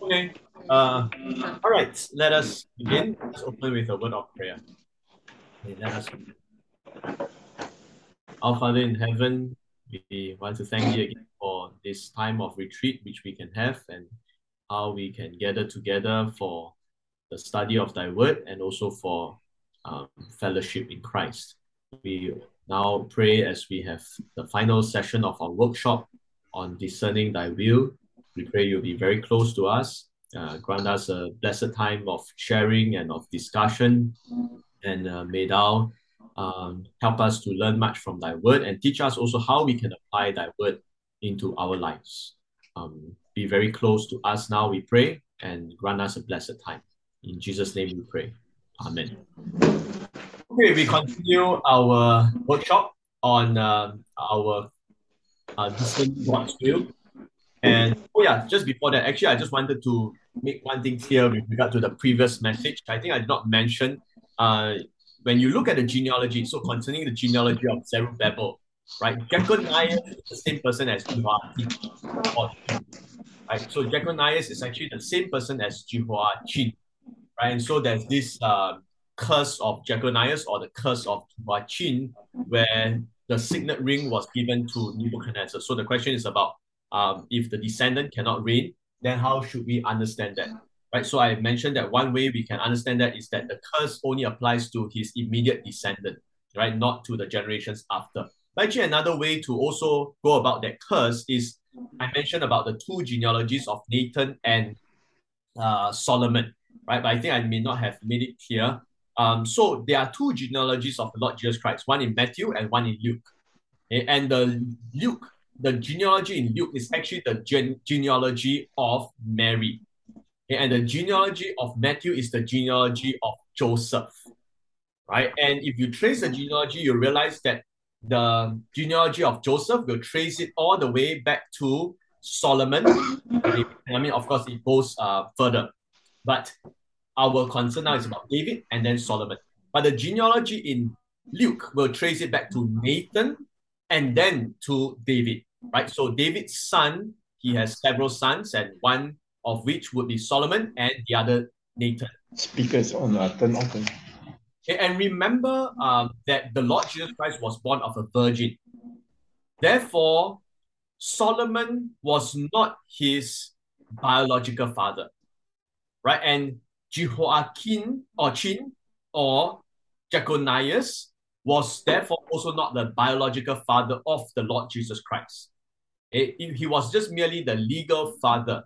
Okay. All right. Let us begin. Let's open with a word of prayer. Okay, let us. Our Father in heaven, we want to thank you again for this time of retreat which we can have and how we can gather together for the study of Thy Word and also for fellowship in Christ. We now pray as we have the final session of our workshop on discerning Thy will. We pray you'll be very close to us, grant us a blessed time of sharing and of discussion, and may Thou help us to learn much from Thy Word and teach us also how we can apply Thy Word into our lives. Be very close to us now, we pray, and grant us a blessed time. In Jesus' name we pray. Amen. Okay, we continue our workshop on our discerning God's will. And oh yeah, just before that, actually, I just wanted to make one thing clear with regard to the previous message. I think I did not mention when you look at the genealogy, so concerning the genealogy of Zerubbabel, right? Jeconiah is the same person as Jehoiakim, right? So Jeconiah is actually the same person as Jehoiachin, right? And so there's this curse of Jeconiah or the curse of Jehoiachin, where the signet ring was given to Nebuchadnezzar. So the question is about if the descendant cannot reign, then how should we understand that? Right. So I mentioned that one way we can understand that is that the curse only applies to his immediate descendant, right? Not to the generations after. But actually, another way to also go about that curse is I mentioned about the two genealogies of Nathan and Solomon, right? But I think I may not have made it clear. So there are two genealogies of the Lord Jesus Christ, one in Matthew and one in Luke. Okay? And the genealogy in Luke is actually the genealogy of Mary. Okay? And the genealogy of Matthew is the genealogy of Joseph, right? And if you trace the genealogy, you realize that the genealogy of Joseph will trace it all the way back to Solomon. Okay? I mean, of course, it goes further. But our concern now is about David and then Solomon. But the genealogy in Luke will trace it back to Nathan and then to David, right? So David's son, he has several sons, and one of which would be Solomon and the other Nathan. Speakers on turn off. And remember that the Lord Jesus Christ was born of a virgin. Therefore, Solomon was not his biological father, right? And Jehoiakim or Chin or Jeconias was therefore also not the biological father of the Lord Jesus Christ. He was just merely the legal father.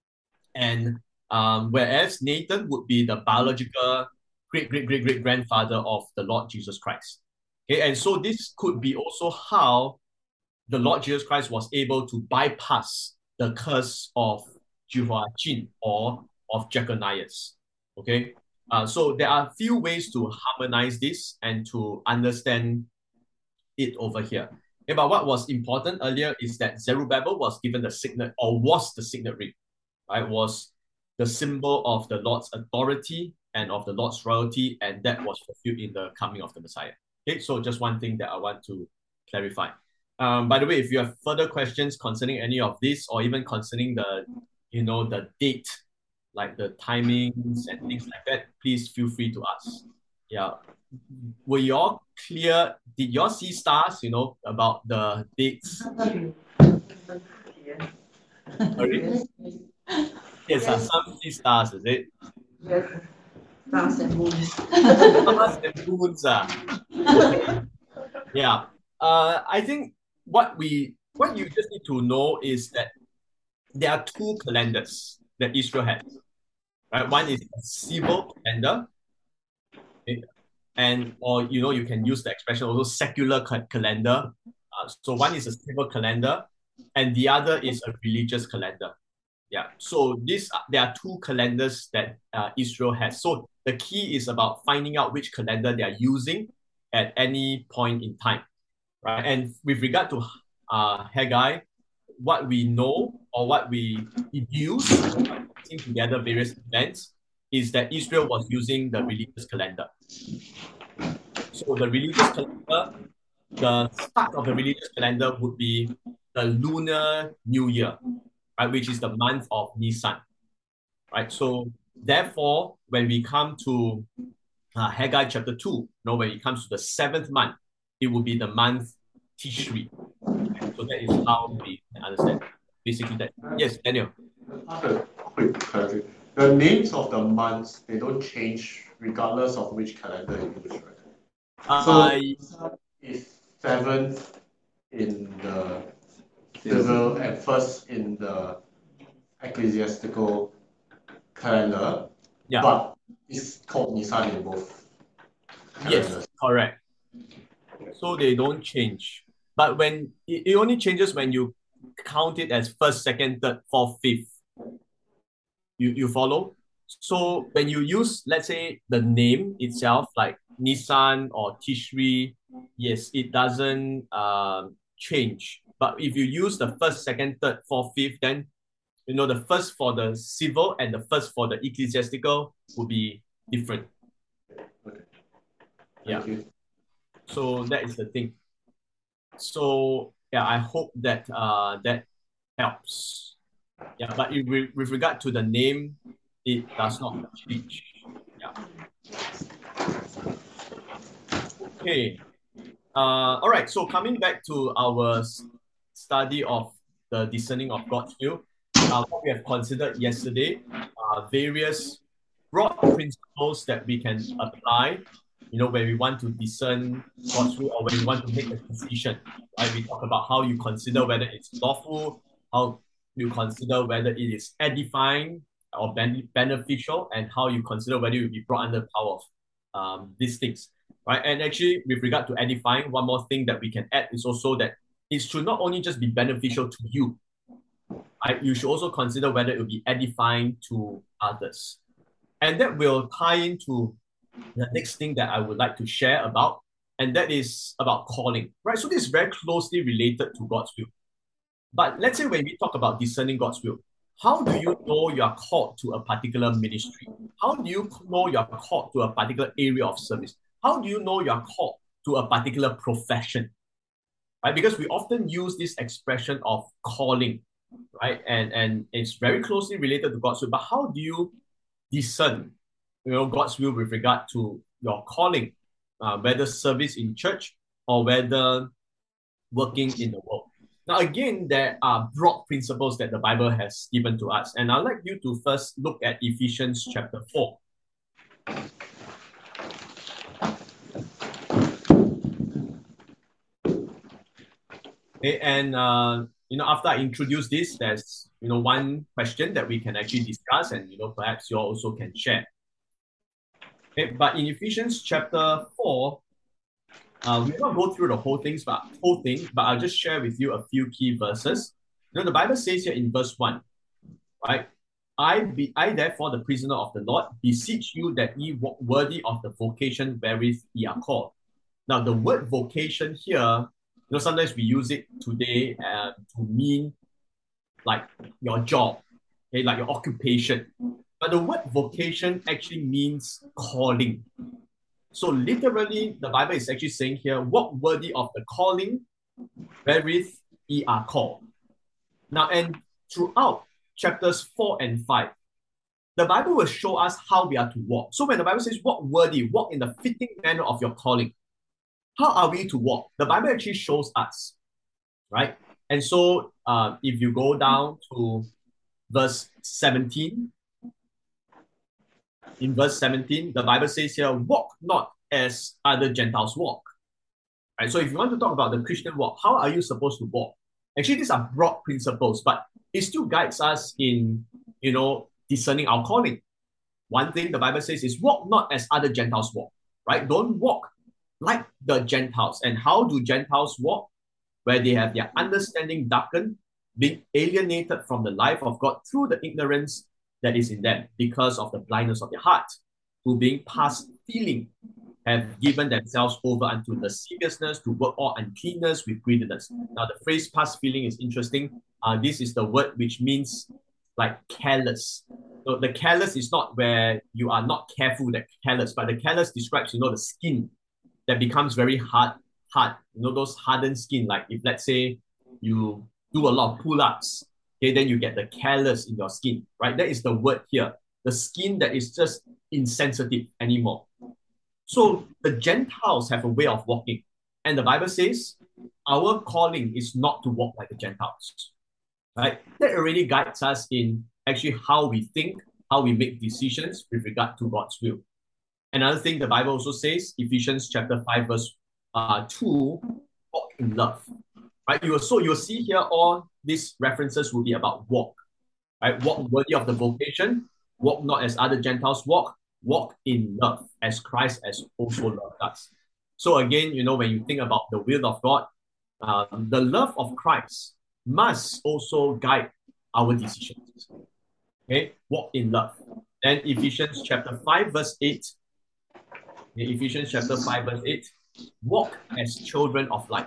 And whereas Nathan would be the biological great grandfather of the Lord Jesus Christ. Okay, and so this could be also how the Lord Jesus Christ was able to bypass the curse of Jehoiachin or of Jeconias. Okay, so there are a few ways to harmonize this and to understand it over here. Okay, but what was important earlier is that Zerubbabel was given the signet or was the signet ring, right? Was the symbol of the Lord's authority and of the Lord's royalty, and that was fulfilled in the coming of the Messiah. Okay, so just one thing that I want to clarify. By the way, if you have further questions concerning any of this, or even concerning the date, like the timings and things like that, please feel free to ask. Yeah. Were you all clear? Did you all see stars, about the dates? Sorry? Yes, some see stars, is it? Yes. Stars and moons. Stars and moons. Okay. Yeah. I think what you just need to know is that there are two calendars that Israel has. Right? One is a civil calendar, okay? And or you can use the expression also secular calendar. So one is a civil calendar, and the other is a religious calendar. Yeah. So there are two calendars that Israel has. So the key is about finding out which calendar they are using at any point in time, right? And with regard to Haggai, what we know or what we deduce, putting together various events, is that Israel was using the religious calendar. So the religious calendar, the start of the religious calendar would be the Lunar New Year, right, which is the month of Nisan. right? So therefore, when we come to Haggai chapter 2, when it comes to the seventh month, it will be the month Tishri. So that is how we understand. Basically that. Yes, Daniel. I have a quick clarity. The names of the months, they don't change regardless of which calendar you use, right? So is 7th in the civil and 1st in the ecclesiastical calendar, yeah, but it's called Nisan in both calendars. Yes, correct. So they don't change. But when it only changes when you count it as first, second, third, fourth, fifth. You follow? So when you use, let's say, the name itself, like Nissan or Tishri, yes, it doesn't change. But if you use the first, second, third, fourth, fifth, then the first for the civil and the first for the ecclesiastical will be different. Okay. Yeah. Thank you. So that is the thing. So yeah, I hope that that helps. Yeah, but with regard to the name, it does not change. Yeah. Okay. All right. So coming back to our study of the discerning of God's will, what we have considered yesterday are various broad principles that we can apply, when we want to discern God's will or when we want to make a decision. Right? We talk about how you consider whether it's lawful, how you consider whether it is edifying or beneficial, and how you consider whether it will be brought under the power of these things. Right? And actually, with regard to edifying, one more thing that we can add is also that it should not only just be beneficial to you, right? You should also consider whether it will be edifying to others. And that will tie into the next thing that I would like to share about, and that is about calling, right? So this is very closely related to God's will. But let's say when we talk about discerning God's will, how do you know you are called to a particular ministry? How do you know you are called to a particular area of service? How do you know you are called to a particular profession? Right? Because we often use this expression of calling, right? And it's very closely related to God's will. But how do you discern, God's will with regard to your calling, whether service in church or whether working in the world? Now, again, there are broad principles that the Bible has given to us. And I'd like you to first look at Ephesians chapter 4. Okay, and after I introduce this, there's one question that we can actually discuss, and perhaps you also can share. Okay, but in Ephesians chapter 4, we will not go through the whole thing, but I'll just share with you a few key verses. The Bible says here in verse 1, right? I therefore, the prisoner of the Lord, beseech you that ye walk worthy of the vocation wherewith ye are called. Now, the word vocation here, sometimes we use it today to mean like your job, okay, like your occupation. But the word vocation actually means calling. So literally, the Bible is actually saying here, walk worthy of the calling wherewith ye are called. Now, and throughout chapters 4 and 5, the Bible will show us how we are to walk. So when the Bible says walk worthy, walk in the fitting manner of your calling, how are we to walk? The Bible actually shows us, right? And so if you go down to verse 17, in verse 17, the Bible says here, walk not as other Gentiles walk. Right? So if you want to talk about the Christian walk, how are you supposed to walk? Actually, these are broad principles, but it still guides us in, discerning our calling. One thing the Bible says is walk not as other Gentiles walk, right? Don't walk like the Gentiles. And how do Gentiles walk? Where they have their understanding darkened, being alienated from the life of God through the ignorance that is in them because of the blindness of their heart, who being past feeling have given themselves over unto lasciviousness to work all uncleanness with greediness. Now, the phrase past feeling is interesting. This is the word which means like careless. So the careless is not where you are not careful, that careless, but the careless describes, the skin that becomes very hard, those hardened skin. Like if, let's say, you do a lot of pull-ups, okay, then you get the callus in your skin, right? That is the word here. the skin that is just insensitive anymore. So the Gentiles have a way of walking. And the Bible says our calling is not to walk like the Gentiles. Right? That already guides us in actually how we think, how we make decisions with regard to God's will. Another thing the Bible also says, Ephesians chapter 5, verse 2, walk in love. Right? You'll see here all these references will be about walk. Right? Walk worthy of the vocation, walk not as other Gentiles walk in love, as Christ has also loved us. So again, when you think about the will of God, the love of Christ must also guide our decisions. Okay, walk in love. Then Ephesians chapter 5, verse 8. Ephesians chapter 5, verse 8. Walk as children of light.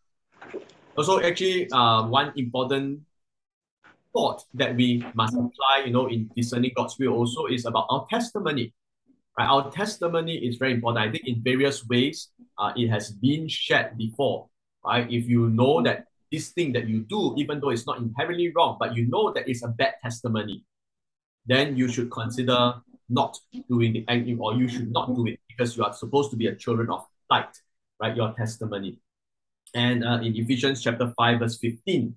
Also, actually, one important thought that we must apply, in discerning God's will also is about our testimony. Right? Our testimony is very important. I think in various ways, it has been shared before. Right? If you know that this thing that you do, even though it's not inherently wrong, but you know that it's a bad testimony, then you should consider not doing it, or you should not do it, because you are supposed to be a children of light, right? Your testimony. And in Ephesians chapter 5, verse 15,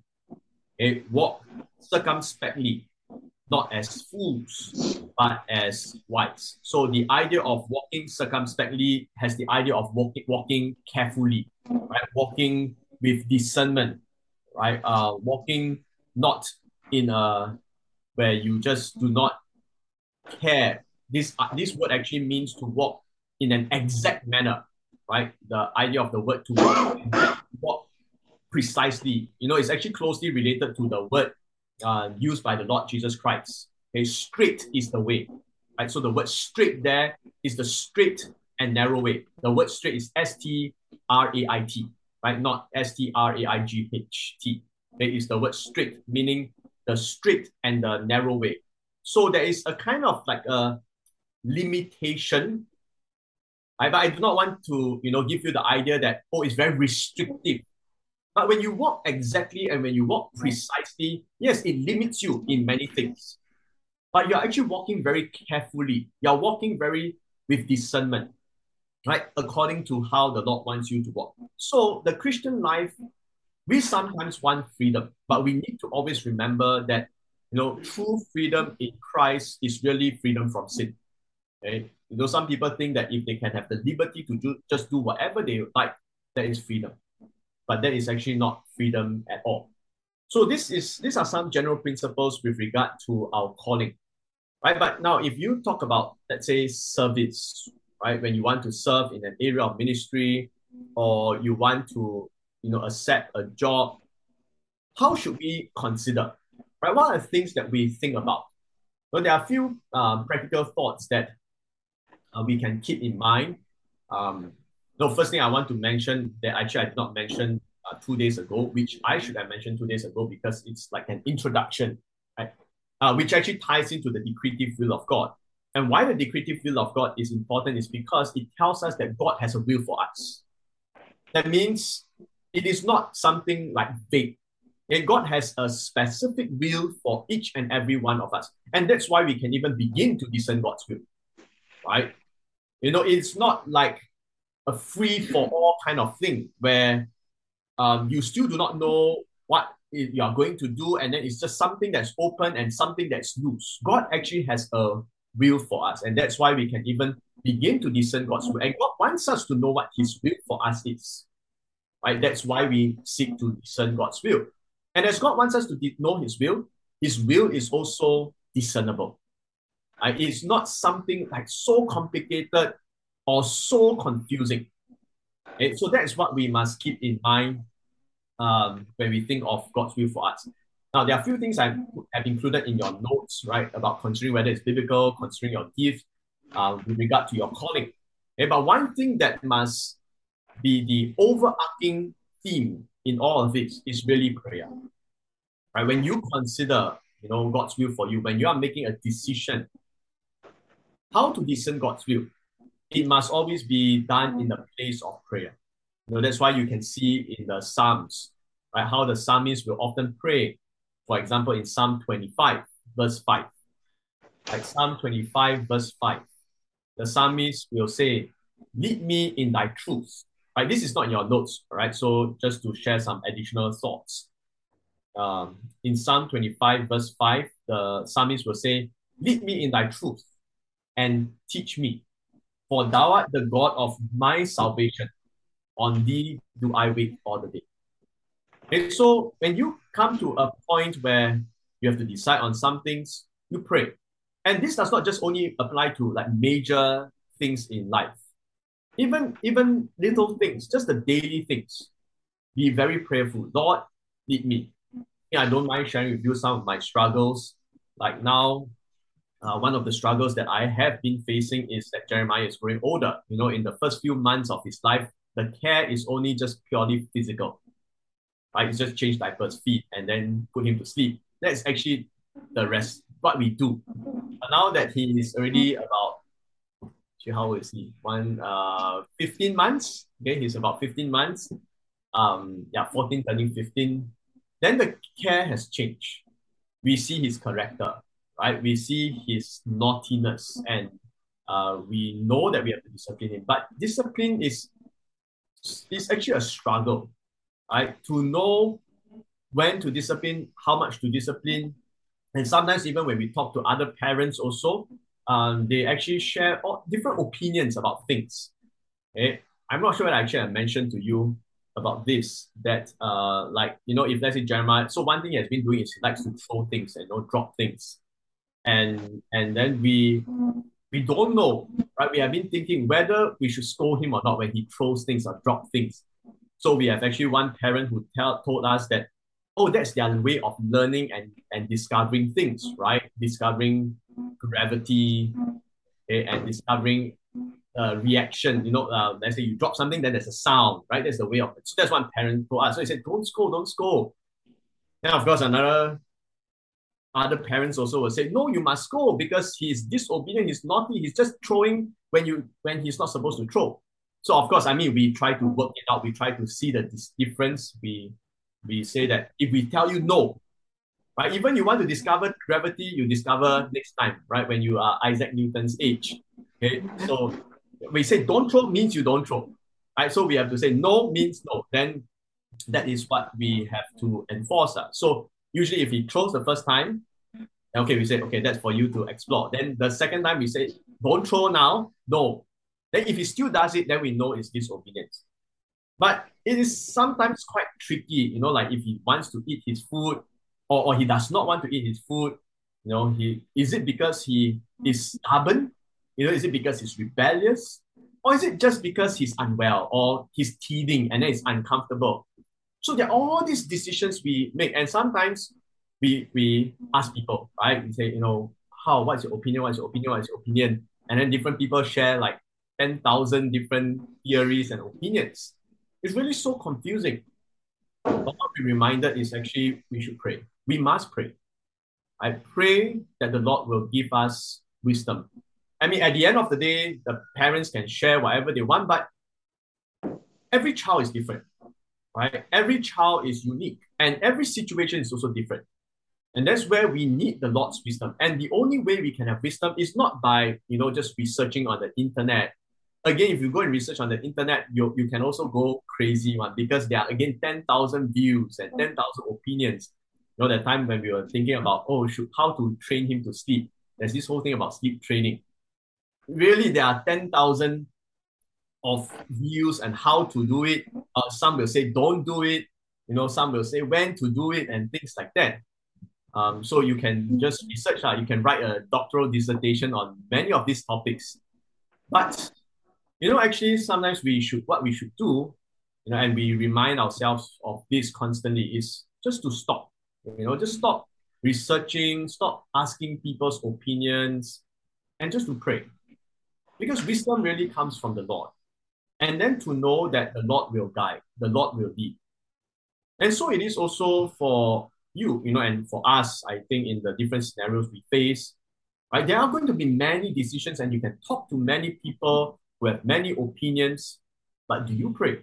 walk circumspectly, not as fools, but as wise. So the idea of walking circumspectly has the idea of walking carefully, right? Walking with discernment, right? Walking not in a where you just do not care. This word actually means to walk in an exact manner, right? The idea of the word to walk precisely, it's actually closely related to the word used by the Lord Jesus Christ. Okay, straight is the way, right? So the word straight there is the straight and narrow way. The word straight is S-T-R-A-I-T, right? Not S-T-R-A-I-G-H-T. It is the word straight, meaning the straight and the narrow way. So there is a kind of like a limitation. But I do not want to, give you the idea that, it's very restrictive. But when you walk exactly and when you walk precisely, yes, it limits you in many things. But you're actually walking very carefully. You're walking very with discernment, right? According to how the Lord wants you to walk. So the Christian life, we sometimes want freedom, but we need to always remember that, true freedom in Christ is really freedom from sin. Okay? Some people think that if they can have the liberty to just do whatever they like, that is freedom. But that is actually not freedom at all. So these are some general principles with regard to our calling, right? But now, if you talk about, let's say, service, right? When you want to serve in an area of ministry, or you want to, accept a job, how should we consider, right? What are the things that we think about? Well, there are a few practical thoughts that we can keep in mind. First thing I want to mention that actually I did not mention 2 days ago, which I should have mentioned 2 days ago because it's like an introduction, right? Which actually ties into the decretive will of God. And why the decretive will of God is important is because it tells us that God has a will for us. That means it is not something like vague. And God has a specific will for each and every one of us. And that's why we can even begin to discern God's will, right? It's not like a free-for-all kind of thing where you still do not know what you are going to do, and then it's just something that's open and something that's loose. God actually has a will for us, and that's why we can even begin to discern God's will. And God wants us to know what His will for us is, right? That's why we seek to discern God's will. And as God wants us to know His will is also discernible. It's not something like so complicated or so confusing. Okay? So that's what we must keep in mind when we think of God's will for us. Now, there are a few things I have included in your notes, right, about considering whether it's biblical, considering your gift with regard to your calling. Okay? But one thing that must be the overarching theme in all of this is really prayer. Right? When you consider, God's will for you, when you are making a decision, how to discern God's will, it must always be done in the place of prayer. That's why you can see in the Psalms, right, how the psalmist will often pray. For example, in Psalm 25, verse 5. like Psalm 25, verse 5. The psalmist will say, lead me in thy truth. Right? This is not in your notes, all right? So just to share some additional thoughts. In Psalm 25, verse 5, the psalmist will say, lead me in thy truth and teach me, for thou art the God of my salvation. On thee do I wait all the day. Okay, so when you come to a point where you have to decide on some things, you pray. And this does not just only apply to like major things in life. Even little things, just the daily things. Be very prayerful. Lord, lead me. Yeah, I don't mind sharing with you some of my struggles. Like now, one of the struggles that I have been facing is that Jeremiah is growing older. You know, in the first few months of his life, the care is only just purely physical. Right? It's just change diapers, feed, and then put him to sleep. That's actually the rest, what we do. But now that he is already about, how old is he? 15 months. Okay, he's about 15 months. 14 turning 15. Then the care has changed. We see his character, right? We see his naughtiness, and we know that we have to discipline him. But discipline is actually a struggle, right? To know when to discipline, how much to discipline. And sometimes even when we talk to other parents also, they actually share all different opinions about things. Okay? I'm not sure whether actually I mentioned to you about this, that if let's say Jeremiah, so one thing he has been doing is he likes to throw things and drop things. And then we don't know, right? We have been thinking whether we should scold him or not when he throws things or drop things. So we have actually one parent who told us that, oh, that's their way of learning and discovering things, right? Discovering gravity, okay, and discovering reaction. Let's say you drop something, then there's a sound, right? That's the way of it. So that's one parent told us. So he said, don't scold. Then of course other parents also will say, no, you must scold because he's disobedient, he's naughty, he's just throwing when he's not supposed to throw. So of course, we try to work it out. We try to see the difference. We say that if we tell you no, right? Even you want to discover gravity, you discover next time, right? When you are Isaac Newton's age. Okay, so we say don't throw means you don't throw, right? So we have to say no means no. Then that is what we have to enforce. So usually if he throws the first time, okay, we say, okay, that's for you to explore. Then the second time we say, don't throw now, no. Then if he still does it, then we know it's disobedience. But it is sometimes quite tricky, like if he wants to eat his food or he does not want to eat his food, is it because he is stubborn? Is it because he's rebellious? Or is it just because he's unwell or he's teething and then it's uncomfortable? So there are all these decisions we make. And sometimes we ask people, right? We say, what's your opinion? What's your opinion? What's your opinion? And then different people share like 10,000 different theories and opinions. It's really so confusing. But what we reminded is actually we should pray. We must pray. I pray that the Lord will give us wisdom. At the end of the day, the parents can share whatever they want, but every child is different, right? Every child is unique, and every situation is also different. And that's where we need the Lord's wisdom. And the only way we can have wisdom is not by, just researching on the internet. Again, if you go and research on the internet, you can also go crazy one because there are, again, 10,000 views and 10,000 opinions. That time when we were thinking about, how to train him to sleep. There's this whole thing about sleep training. Really, there are 10,000 of views and how to do it. Some will say, don't do it. Some will say when to do it and things like that. So you can just research, you can write a doctoral dissertation on many of these topics. But, actually sometimes what we should do, and we remind ourselves of this constantly is just to stop, just stop researching, stop asking people's opinions, and just to pray. Because wisdom really comes from the Lord. And then to know that the Lord will guide, the Lord will lead. And so it is also for you, and for us, I think in the different scenarios we face, right? There are going to be many decisions and you can talk to many people who have many opinions, but do you pray?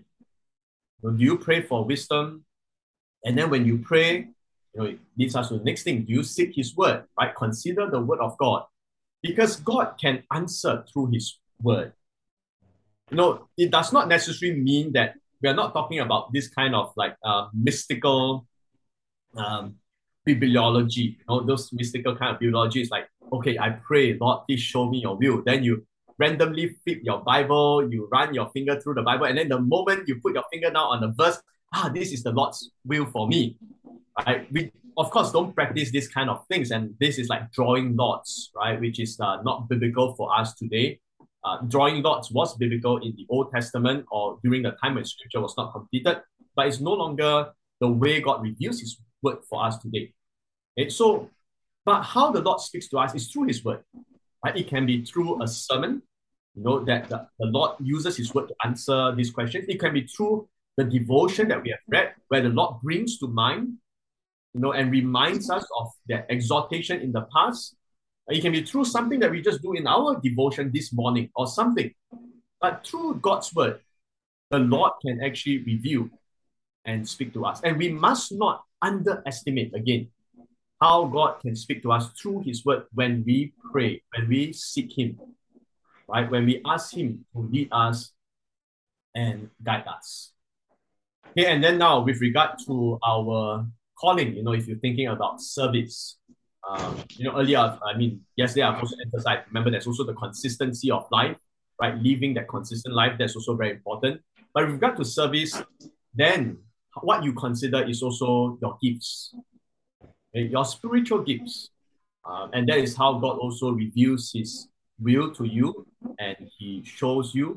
Do you pray for wisdom? And then when you pray, it leads us to the next thing. Do you seek his word, right? Consider the word of God. because God can answer through His word. It does not necessarily mean that we are not talking about this kind of like mystical um, bibliology. Those mystical kind of bibliology is like, okay, I pray, Lord, please show me your will. Then you randomly flip your Bible, you run your finger through the Bible, and then the moment you put your finger down on the verse, this is the Lord's will for me. Right? We, of course, don't practice this kind of things, and this is like drawing lots, right? Which is not biblical for us today. Drawing lots was biblical in the Old Testament or during the time when Scripture was not completed, but it's no longer the way God reveals His word for us today. Okay? So, but how the Lord speaks to us is through His word. Right? It can be through a sermon, that the Lord uses His word to answer these questions. It can be through the devotion that we have read, where the Lord brings to mind, and reminds us of that exhortation in the past. It can be through something that we just do in our devotion this morning or something. But through God's word, the Lord can actually reveal and speak to us. And we must not underestimate, again, how God can speak to us through His word when we pray, when we seek Him, right? When we ask Him to lead us and guide us. Okay, and then now with regard to our calling, if you're thinking about service, earlier, yesterday I've also emphasized, remember, there's also the consistency of life, right? Living that consistent life, that's also very important. But with regard to service, then what you consider is also your gifts, okay? Your spiritual gifts. And that is how God also reveals His will to you, and He shows you,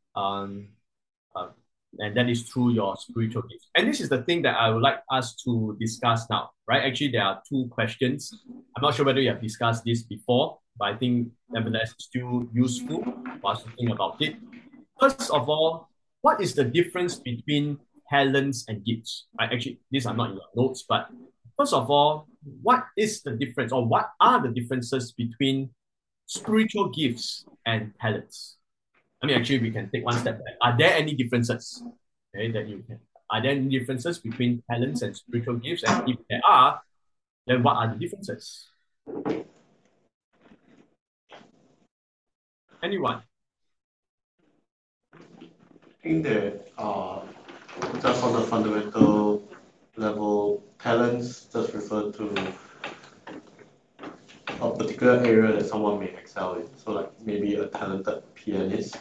and that is through your spiritual gifts. And this is the thing that I would like us to discuss now, right? Actually, there are two questions. I'm not sure whether you have discussed this before, but I think nevertheless it's still useful for us to think about it. First of all, what is the difference between talents and gifts? Right? Actually, these are not in your notes, but first of all, what is the difference, or what are the differences between spiritual gifts and talents? Actually, we can take one step back. Are there any differences? Okay, are there any differences between talents and spiritual gifts? And if there are, then what are the differences? Anyone? I think that just on the fundamental level, talents just refer to a particular area that someone may excel in. So like maybe a talented pianist,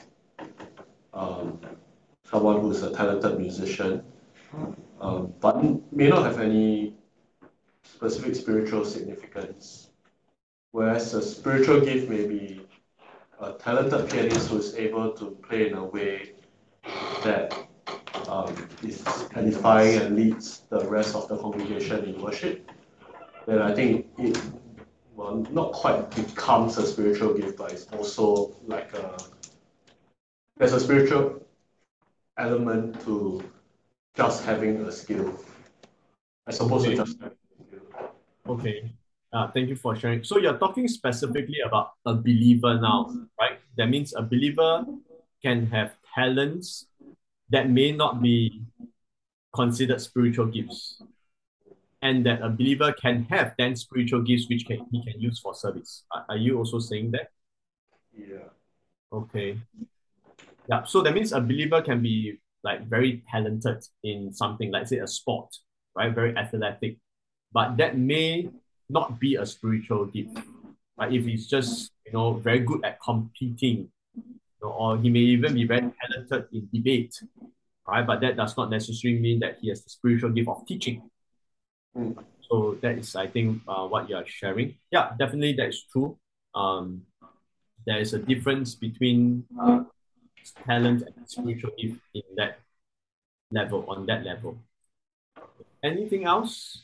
someone who's a talented musician, but may not have any specific spiritual significance. Whereas a spiritual gift may be a talented pianist who is able to play in a way that is edifying and leads the rest of the congregation in worship. Then I think it not quite becomes a spiritual gift, but it's also like there's a spiritual element to just having a skill, as opposed to just having a skill. Okay. Thank you for sharing. So you're talking specifically about a believer now, right? That means a believer can have talents that may not be considered spiritual gifts, and that a believer can have then spiritual gifts which he can use for service. Are you also saying that? Yeah. Okay. Yeah. So that means a believer can be like very talented in something, like say a sport, right? Very athletic, but that may not be a spiritual gift. Right? If he's just very good at competing, or he may even be very talented in debate, right? But that does not necessarily mean that he has the spiritual gift of teaching. So that is, I think, what you are sharing. Yeah, definitely that is true. There is a difference between talent and spiritual gift in that level, on that level. Anything else?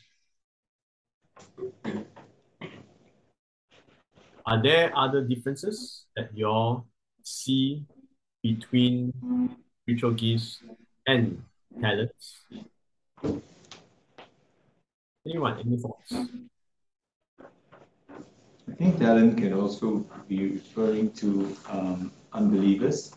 Are there other differences that you all see between spiritual gifts and talents? Anyone, any thoughts? I think talent can also be referring to unbelievers.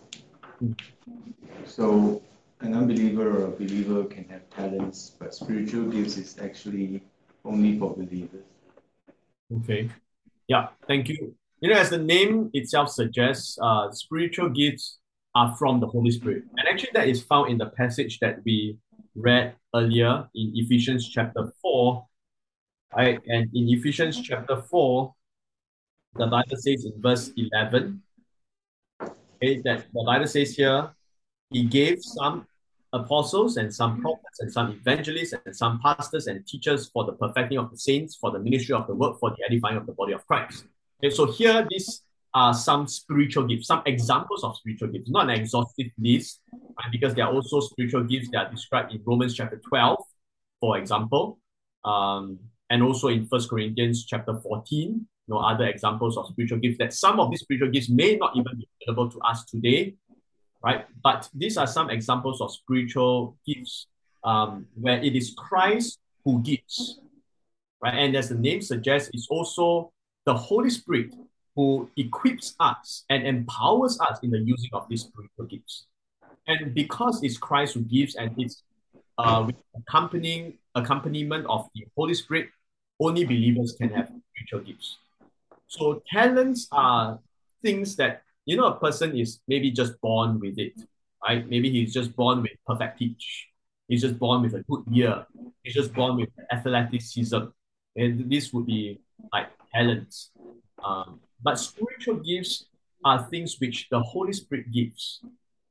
So an unbeliever or a believer can have talents, but spiritual gifts is actually only for believers. Okay. Yeah, thank you. As the name itself suggests, spiritual gifts are from the Holy Spirit. And actually, that is found in the passage that we read earlier in Ephesians chapter 4. Right? And in Ephesians chapter 4, the Bible says in verse 11, okay, that the Bible says here, he gave some apostles and some prophets and some evangelists and some pastors and teachers for the perfecting of the saints, for the ministry of the work, for the edifying of the body of Christ. Okay, so here these are some spiritual gifts, some examples of spiritual gifts, not an exhaustive list, right? Because there are also spiritual gifts that are described in Romans chapter 12, for example, and also in 1 Corinthians chapter 14, other examples of spiritual gifts, that some of these spiritual gifts may not even be available to us today, right? But these are some examples of spiritual gifts where it is Christ who gives, right? And as the name suggests, it's also the Holy Spirit who equips us and empowers us in the using of these spiritual gifts. And because it's Christ who gives and it's with accompaniment of the Holy Spirit, only believers can have spiritual gifts. So talents are things that, a person is maybe just born with it, right? Maybe he's just born with perfect pitch. He's just born with a good ear. He's just born with athleticism. And this would be like talents. But spiritual gifts are things which the Holy Spirit gives.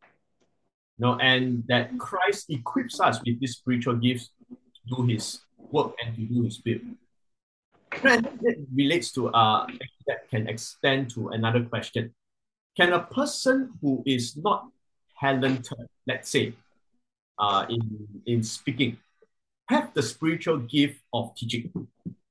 And that Christ equips us with these spiritual gifts to do his work and to do his will. And that relates to, that can extend to another question. Can a person who is not talented, let's say, in speaking, have the spiritual gift of teaching? Do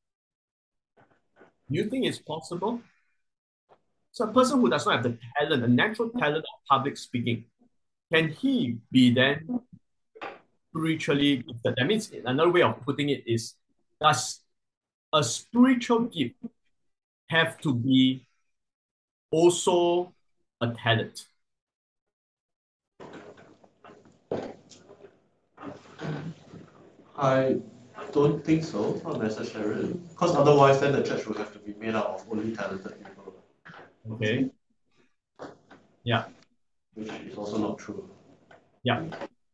you think it's possible? So a person who does not have the talent, a natural talent of public speaking, can he be then spiritually gifted? That means another way of putting it is, does a spiritual gift have to be also a talent? I don't think so, not necessarily. Because otherwise, then the church would have to be made up of only talented people. Okay. Yeah. Which is also not true. Yeah.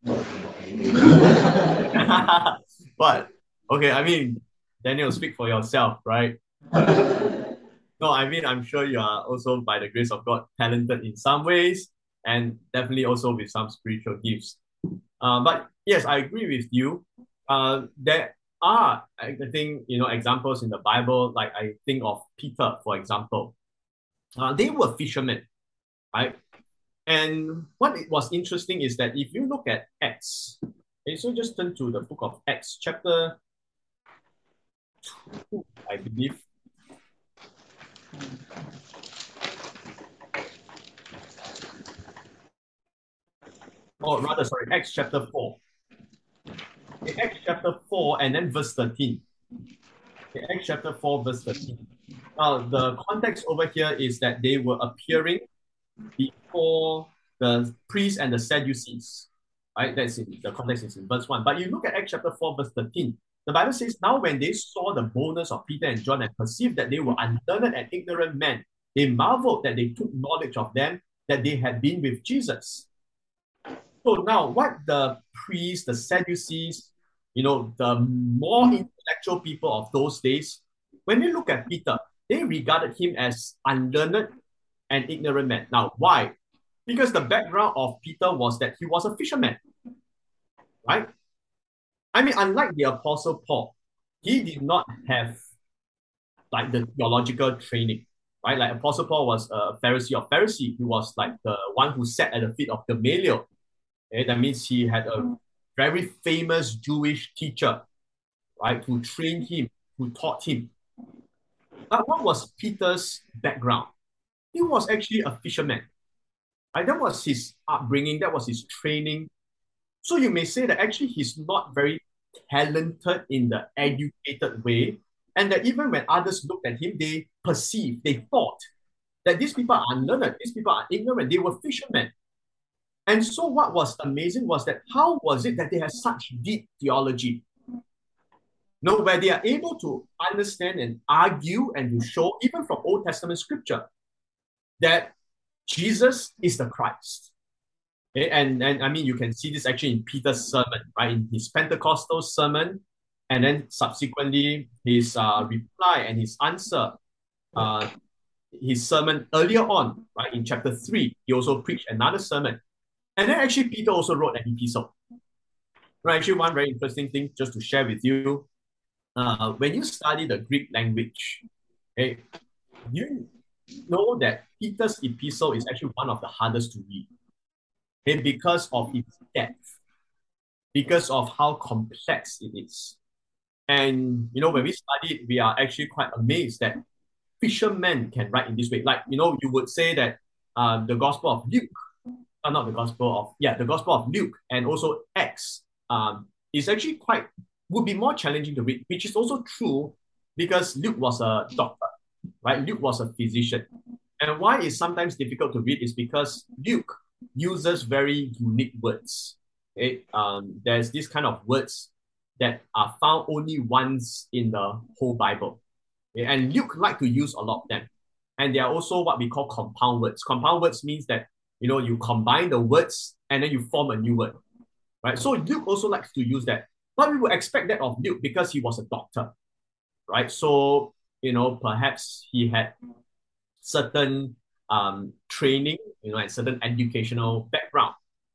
But, okay, Daniel, speak for yourself, right? No, I'm sure you are also, by the grace of God, talented in some ways, and definitely also with some spiritual gifts. But yes, I agree with you. There are, I think, examples in the Bible, like I think of Peter, for example. They were fishermen, right? And what was interesting is that if you look at Acts, okay, so just turn to the book of Acts, chapter 2, I believe. Or rather, sorry, Acts chapter 4. Okay, Acts chapter 4 and then verse 13. Okay, Acts chapter 4, verse 13. The context over here is that they were appearing before the priests and the Sadducees. Right? That's in the context is in verse 1. But you look at Acts chapter 4, verse 13. The Bible says, now when they saw the boldness of Peter and John and perceived that they were unlearned and ignorant men, they marveled that they took knowledge of them, that they had been with Jesus. So now what the priests, the Sadducees, the more intellectual people of those days, when they look at Peter, they regarded him as unlearned and ignorant man. Now, why? Because the background of Peter was that he was a fisherman, right? Unlike the Apostle Paul, he did not have like the theological training, right? Like Apostle Paul was a Pharisee of Pharisee. He was like the one who sat at the feet of Gamaliel. Okay? That means he had a very famous Jewish teacher, right, who trained him, who taught him. But what was Peter's background? He was actually a fisherman. Right? That was his upbringing, that was his training. So you may say that actually he's not very talented in the educated way, and that even when others looked at him, they perceived, they thought that these people are unlearned, these people are ignorant, they were fishermen. And so what was amazing was that how was it that they had such deep theology? Where they are able to understand and argue and to show, even from Old Testament scripture, that Jesus is the Christ. Okay? And I mean, you can see this actually in Peter's sermon, right? In his Pentecostal sermon, and then subsequently his reply and his answer, his sermon earlier on, right? In chapter 3, he also preached another sermon. And then actually Peter also wrote an epistle. Right, actually one very interesting thing just to share with you, when you study the Greek language, okay, you know that Peter's epistle is actually one of the hardest to read, okay, because of its depth, because of how complex it is. And, when we study it, we are actually quite amazed that fishermen can write in this way. Like, you would say that the Gospel of Luke, the Gospel of Luke and also Acts is actually would be more challenging to read, which is also true because Luke was a doctor, right? Luke was a physician. And why it's sometimes difficult to read is because Luke uses very unique words. Okay? There's this kind of words that are found only once in the whole Bible. Okay? And Luke liked to use a lot of them. And they are also what we call compound words. Compound words means that, you combine the words and then you form a new word. Right? So Luke also likes to use that. But we would expect that of Luke because he was a doctor. Right? So, perhaps he had certain training, and certain educational background.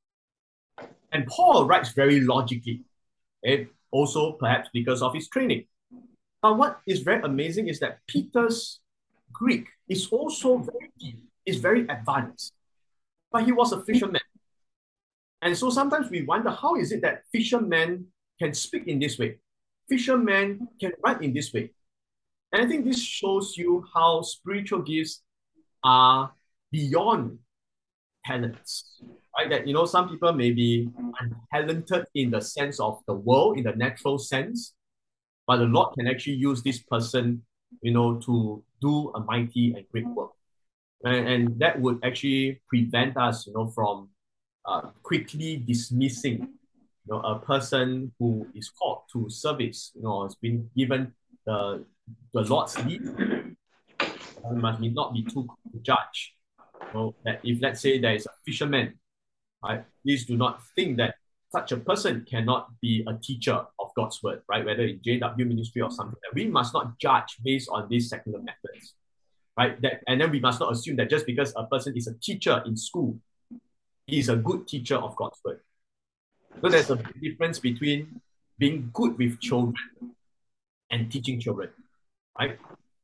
And Paul writes very logically, okay? Also perhaps because of his training. But what is very amazing is that Peter's Greek is also very deep, is very advanced. But he was a fisherman. And so sometimes we wonder, how is it that fishermen can speak in this way? Fishermen can write in this way. And I think this shows you how spiritual gifts are beyond talents. Right? That, some people may be untalented in the sense of the world, in the natural sense, but the Lord can actually use this person, to do a mighty and great work. And that would actually prevent us, from quickly dismissing, a person who is called to service, has been given the Lord's lead. We must not be too quick to judge. That if, let's say, there is a fisherman, right, please do not think that such a person cannot be a teacher of God's word, right? Whether in JW ministry or something, that we must not judge based on these secular methods, right? And then we must not assume that just because a person is a teacher in school, he is a good teacher of God's word. So there's a big difference between being good with children and teaching children, right?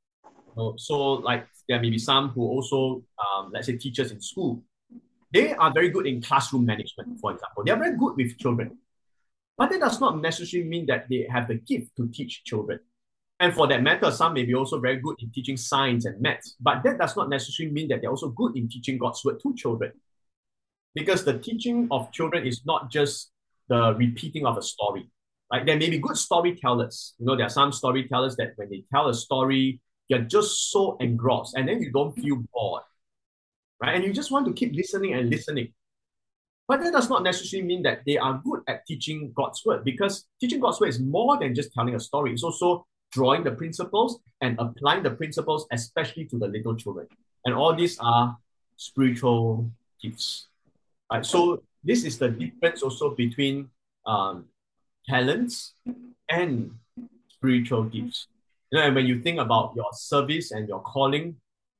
So like there may be some who also, let's say, teachers in school. They are very good in classroom management, for example. They are very good with children. But that does not necessarily mean that they have the gift to teach children. And for that matter, some may be also very good in teaching science and maths. But that does not necessarily mean that they're also good in teaching God's word to children. Because the teaching of children is not just the repeating of a story. Like there may be good storytellers. There are some storytellers that when they tell a story, you're just so engrossed and then you don't feel bored. Right? And you just want to keep listening and listening. But that does not necessarily mean that they are good at teaching God's word, because teaching God's word is more than just telling a story. It's also drawing the principles and applying the principles, especially to the little children. And all these are spiritual gifts. Right? So this is the difference also between talents and spiritual gifts. And when you think about your service and your calling,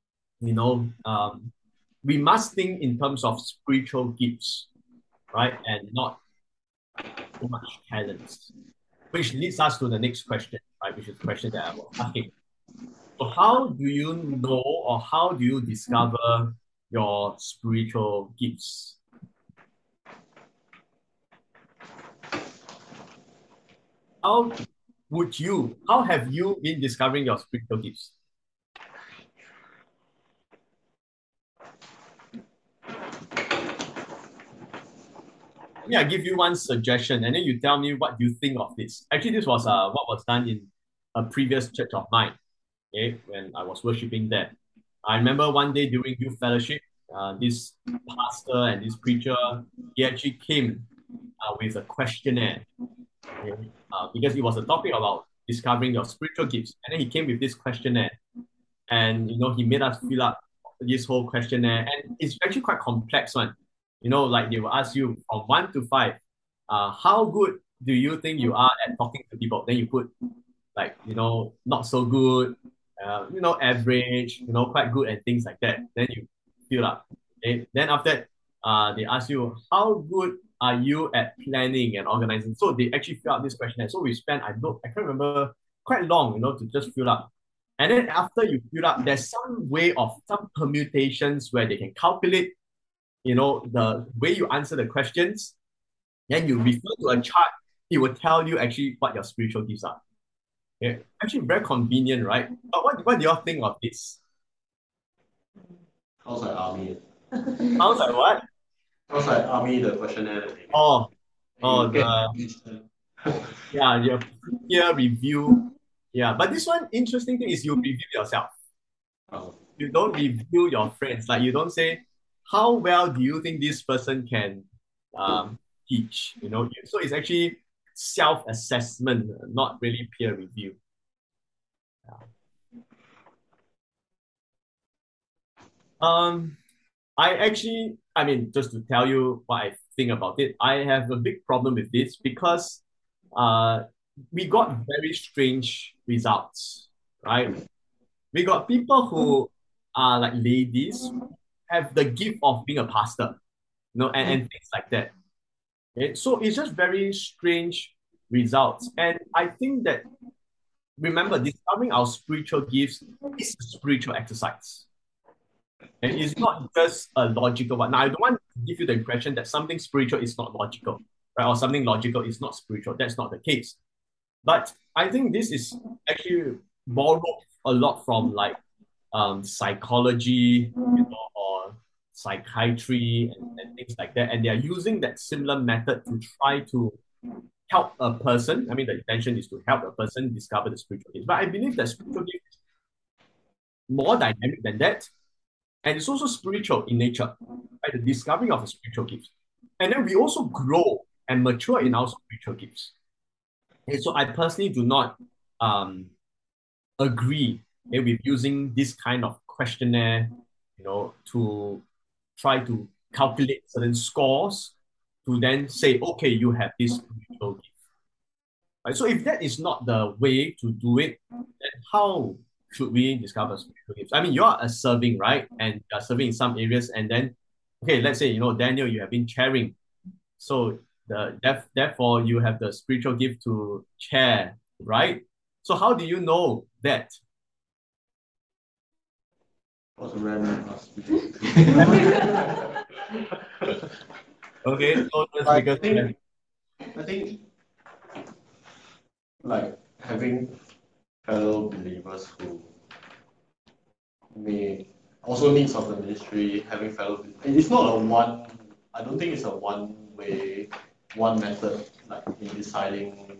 we must think in terms of spiritual gifts, right? And not so much talents. Which leads us to the next question, right? Which is the question that I was asking. So how do you know, or how do you discover your spiritual gifts? How have you been discovering your spiritual gifts? I give you one suggestion and then you tell me what you think of this. Actually, this was what was done in a previous church of mine, okay, when I was worshiping there. I remember one day during youth fellowship, this pastor and this preacher, he actually came with a questionnaire, okay, because it was a topic about discovering your spiritual gifts. And then he came with this questionnaire and, he made us fill up this whole questionnaire, and it's actually quite complex one. You know, like they will ask you from 1 to 5, how good do you think you are at talking to people? Then you put like, not so good, average, quite good and things like that. Then you fill up. Okay. Then after that, they ask you, how good are you at planning and organizing? So they actually fill out this questionnaire. So we spent, I can't remember, quite long, to just fill up. And then after you fill up, there's some permutations where they can calculate, the way you answer the questions. Then you refer to a chart, it will tell you actually what your spiritual gifts are. Yeah, actually very convenient, right? But what do y'all think of this? Sounds like army. Sounds like what? Sounds like army, the questionnaire that they Oh, the your peer review. Yeah, but this one interesting thing is you review yourself. oh. You don't review your friends. Like you don't say, how well do you think this person can teach? So it's actually self-assessment, not really peer review. Just to tell you what I think about it, I have a big problem with this because we got very strange results, right? We got people who are like ladies, have the gift of being a pastor, and things like that. Okay? So it's just very strange results. And I think that, remember, discovering our spiritual gifts is a spiritual exercise. And it's not just a logical one. Now, I don't want to give you the impression that something spiritual is not logical, right? Or something logical is not spiritual. That's not the case. But I think this is actually borrowed a lot from like psychology, or psychiatry and things like that. And they are using that similar method to try to help a person. I mean, the intention is to help a person discover the spiritual gifts. But I believe that spiritual gifts is more dynamic than that. And it's also spiritual in nature, right? The discovery of a spiritual gifts. And then we also grow and mature in our spiritual gifts. And so I personally do not agree with using this kind of questionnaire, to try to calculate certain scores to then say, okay, you have this spiritual gift. Right? So if that is not the way to do it, then how should we discover spiritual gifts? I mean, you are serving, right? And you're serving in some areas, and then, okay, let's say, Daniel, you have been chairing. So therefore, you have the spiritual gift to chair, right? So how do you know that? Was a random Okay, so just I because think like having fellow believers who may also needs of the ministry, having fellow, it's not I don't think it's a one method, like in deciding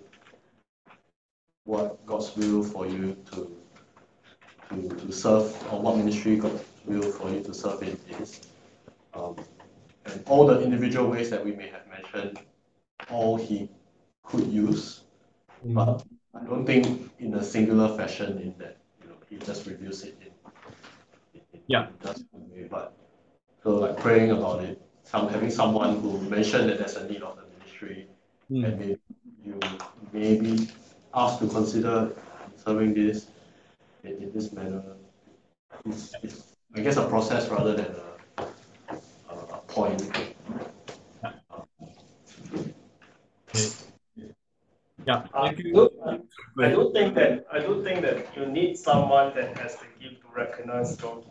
what God's will for you to serve, or what ministry God's will for you to serve in is. And all the individual ways that we may have mentioned, all he could use, but I don't think in a singular fashion in that, he just reveals it in just one way. But so like praying about it, having someone who mentioned that there's a need of the ministry, and maybe you may be asked to consider serving this in this manner. It's, I guess, a process rather than a point. Yeah, thank you. I don't think that you need someone that has the gift to recognize God.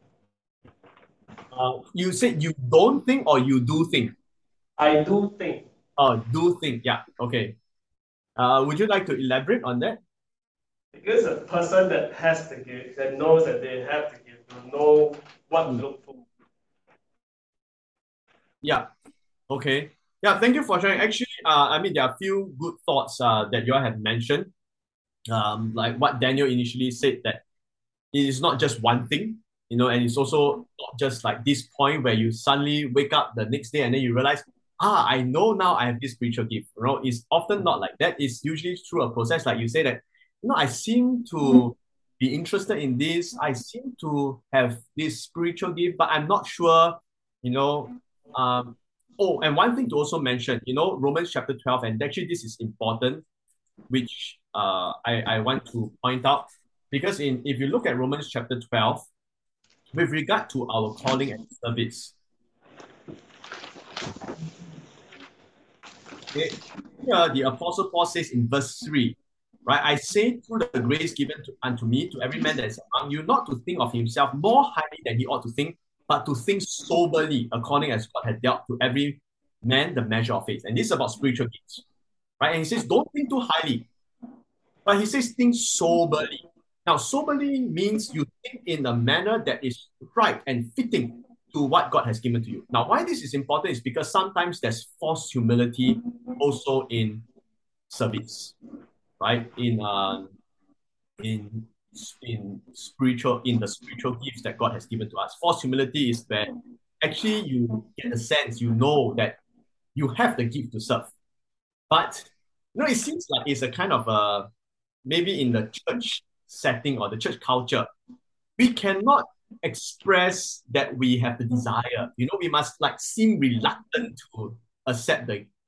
You said you don't think, or you do think? I do think. Oh, do think. Yeah. Okay. Would you like to elaborate on that? Because a person that has the gift, that knows that they have the gift, will know what to look for. Yeah. Okay. Yeah. Thank you for sharing. Actually, there are a few good thoughts that you all have mentioned. Like what Daniel initially said, that it is not just one thing, and it's also not just like this point where you suddenly wake up the next day and then you realize, I know now I have this spiritual gift. It's often not like that. It's usually through a process, like you say that, I seem to be interested in this. I seem to have this spiritual gift, but I'm not sure, you know. Oh, and one thing to also mention, Romans chapter 12, and actually this is important, which I want to point out, because if you look at Romans chapter 12, with regard to our calling and service, okay, here the Apostle Paul says in verse 3, right? I say through the grace given unto me, to every man that is among you, not to think of himself more highly than he ought to think, but to think soberly, according as God has dealt to every man the measure of faith. And this is about spiritual gifts, right? And he says, don't think too highly, but he says, think soberly. Now, soberly means you think in a manner that is right and fitting to what God has given to you. Now, why this is important is because sometimes there's false humility also in service, right? In the spiritual gifts that God has given to us. False humility is where actually you get a sense, that you have the gift to serve. But it seems like it's a kind of a, maybe in the church setting or the church culture, we cannot express that we have the desire. We must seem reluctant to accept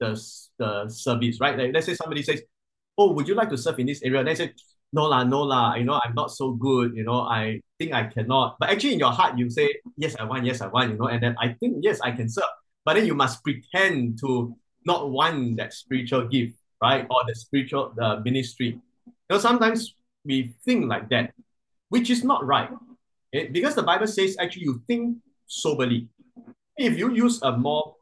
the service, right? Like, let's say somebody says, oh, would you like to serve in this area? And they say, no lah, I'm not so good, I think I cannot. But actually in your heart, you say, yes, I want, and then I think, yes, I can serve. But then you must pretend to not want that spiritual gift, right? Or the spiritual ministry. Sometimes we think like that, which is not right. Okay? Because the Bible says actually you think soberly. If you use a more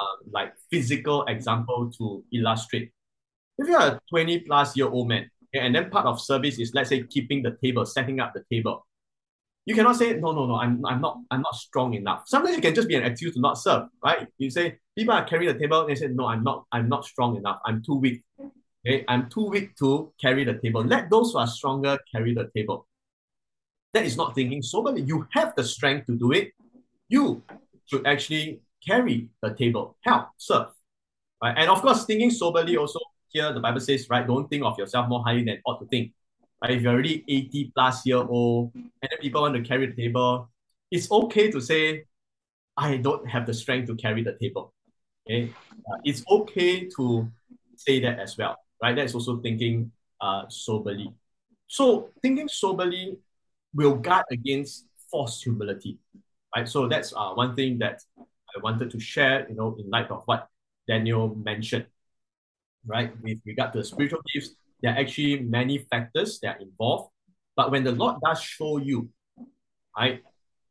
physical example to illustrate, if you're a 20-plus-year-old man, okay, and then part of service is, let's say, keeping the table, setting up the table, you cannot say, no, I'm not strong enough. Sometimes it can just be an excuse to not serve, right? You say, people are carrying the table, and they say, no, I'm not strong enough. I'm too weak. Okay, I'm too weak to carry the table. Let those who are stronger carry the table. That is not thinking soberly. You have the strength to do it. You should actually carry the table, help, serve. Right? And of course, thinking soberly also, here the Bible says, right, don't think of yourself more highly than ought to think. Right? If you're already 80-plus-year-old and then people want to carry the table, it's okay to say, I don't have the strength to carry the table. Okay? It's okay to say that as well. Right? That's also thinking soberly. So thinking soberly will guard against false humility. Right? So that's one thing that I wanted to share, in light of what Daniel mentioned. Right? With regard to the spiritual gifts, there are actually many factors that are involved. But when the Lord does show you, right,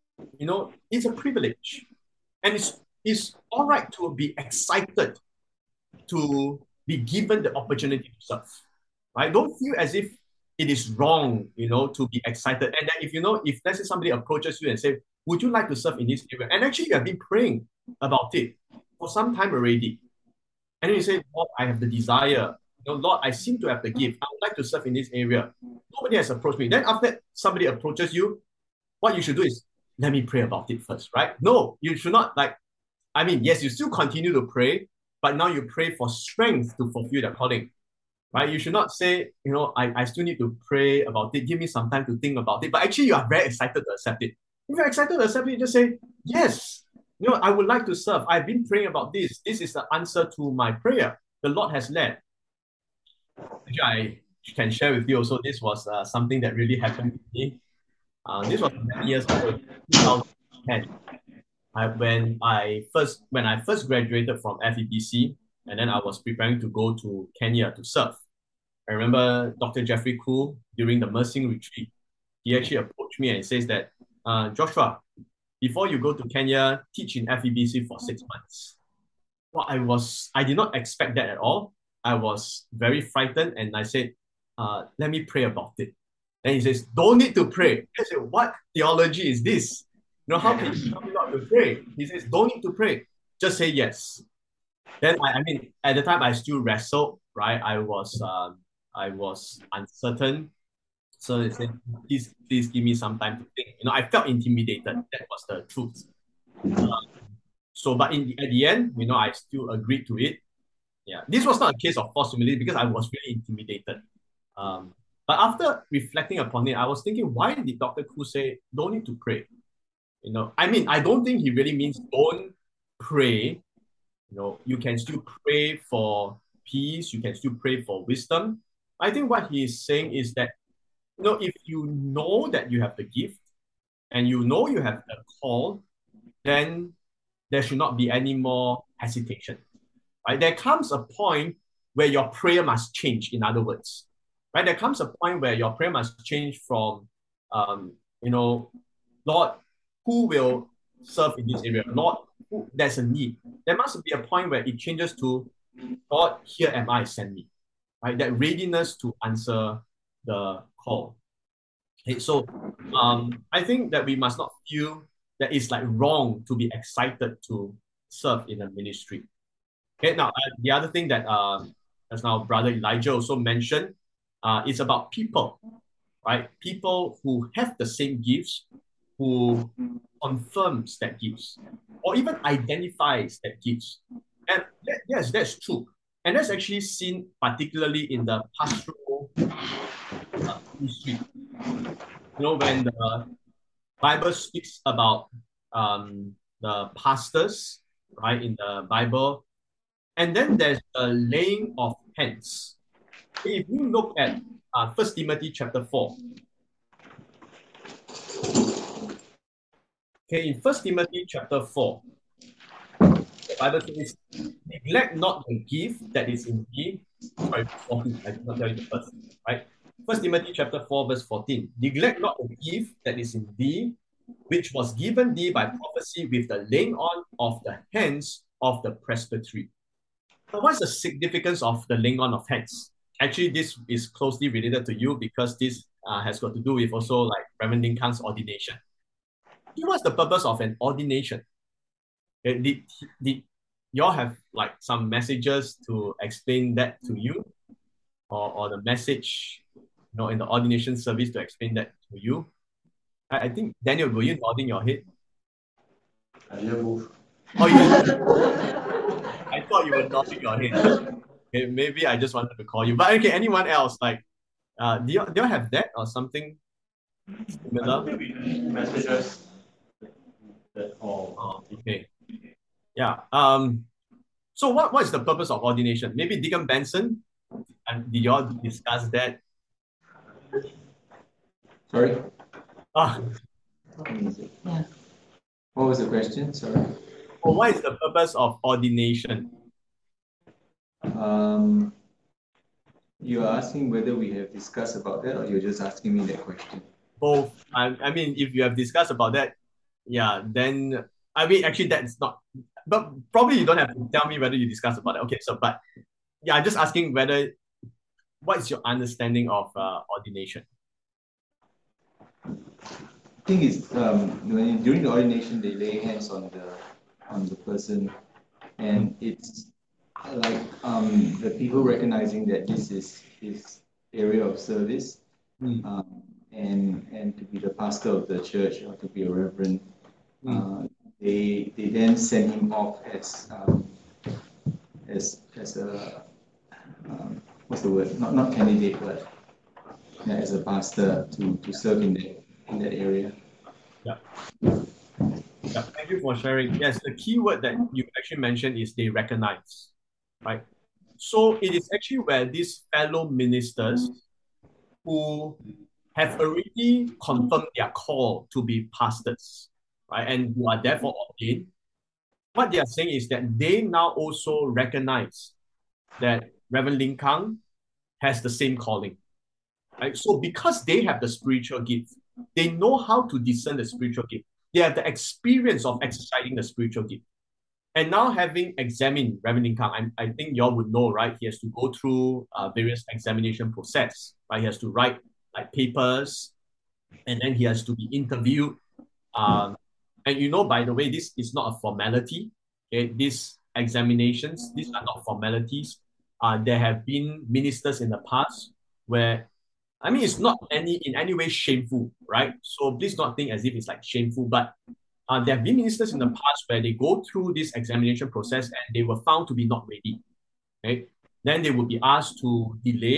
it's a privilege. And it's all right to be excited to be given the opportunity to serve. Right? Don't feel as if it is wrong, to be excited. And then if let's say somebody approaches you and say, would you like to serve in this area? And actually you have been praying about it for some time already. And then you say, Lord, I have the desire. Lord, I seem to have the gift. I would like to serve in this area. Nobody has approached me. Then after somebody approaches you, what you should do is, let me pray about it first, right? No, you should not yes, you still continue to pray, but now you pray for strength to fulfill the calling, right? You should not say, I still need to pray about it. Give me some time to think about it. But actually, you are very excited to accept it. If you're excited to accept it, just say, yes, I would like to serve. I've been praying about this. This is the answer to my prayer. The Lord has led. Actually, I can share with you also, this was something that really happened to me. This was many years ago, 2010. When I first graduated from FEBC, and then I was preparing to go to Kenya to serve. I remember Dr. Jeffrey Koo, during the Mersing retreat, he actually approached me and says that, Joshua, before you go to Kenya, teach in FEBC for 6 months. Well, I did not expect that at all. I was very frightened, and I said, let me pray about it. Then he says, don't need to pray. I said, what theology is this? How can you tell me not to pray? He says, don't need to pray. Just say yes. Then, at the time, I still wrestled, right? I was uncertain. So they said, please give me some time to think. I felt intimidated. That was the truth. But at the end, I still agreed to it. Yeah, this was not a case of false humility because I was really intimidated. But after reflecting upon it, I was thinking, why did Dr. Koo say don't need to pray? I mean, I don't think he really means don't pray. You can still pray for peace, you can still pray for wisdom. I think what he is saying is that, if you know that you have the gift and you know you have the call, then there should not be any more hesitation. Right? There comes a point where your prayer must change, in other words. Right? There comes a point where your prayer must change from, Lord, who will serve in this area? Lord, there's a need. There must be a point where it changes to, Lord, here am I, send me. Right? That readiness to answer the call. Okay, so I think that we must not feel that it's like wrong to be excited to serve in a ministry. Okay, now the other thing that as now Brother Elijah also mentioned is about people, right? People who have the same gifts, who confirms that gifts, or even identifies that gifts. And yes, that's true. And that's actually seen particularly in the pastoral ministry. When the Bible speaks about the pastors, right, in the Bible, and then there's the laying of hands. If you look at 1 Timothy chapter 4, okay, in 1 Timothy chapter 4, the Bible says, neglect not the gift that is in thee. Sorry, 14, I did not tell you the first, right? 1 Timothy chapter 4, verse 14. Neglect not the gift that is in thee, which was given thee by prophecy with the laying on of the hands of the presbytery. So what's the significance of the laying on of hands? Actually, this is closely related to you because this has got to do with also like Reverend Lim Kang's ordination. What's the purpose of an ordination? Did you all have like some messages to explain that to you? Or the message in the ordination service to explain that to you? I think, Daniel, were you nodding your head? I didn't move. Oh, yeah. I thought you were nodding your head. Okay, maybe I just wanted to call you. But okay, anyone else? Like, do you have that or something similar? Messages. Oh, okay. Yeah. So what is the purpose of ordination? Maybe Deacon Benson, did you all discuss that? Sorry? Ah, Yeah. What was the question? Sorry. what is the purpose of ordination? You're asking whether we have discussed about that, or you're just asking me that question? Both. I mean, if you have discussed about that, yeah, then I mean, actually, that's not. But probably you don't have to tell me whether you discussed about it. Okay, so but yeah, I'm just asking what is your understanding of ordination? I think it's during the ordination they lay hands on the person, and it's like the people recognizing that this is his area of service, and to be the pastor of the church or to be a reverend. They then send him off as a what's the word? Not candidate, but as a pastor to serve in that area. Yeah. Yeah. Thank you for sharing. Yes, the key word that you actually mentioned is they recognize, right? So it is actually where these fellow ministers who have already confirmed their call to be pastors, right, and who are therefore ordained, what they are saying is that they now also recognize that Reverend Lim Kang has the same calling. Right? So because they have the spiritual gift, they know how to discern the spiritual gift. They have the experience of exercising the spiritual gift. And now having examined Reverend Lim Kang, I think you all would know, right? He has to go through various examination process, right? He has to write like papers, and then he has to be interviewed. And by the way, this is not a formality. Okay? These examinations, these are not formalities. There have been ministers in the past where, I mean, it's not in any way shameful, right? So please not think as if it's like shameful, but there have been ministers in the past where they go through this examination process and they were found to be not ready. Okay? Then they would be asked to delay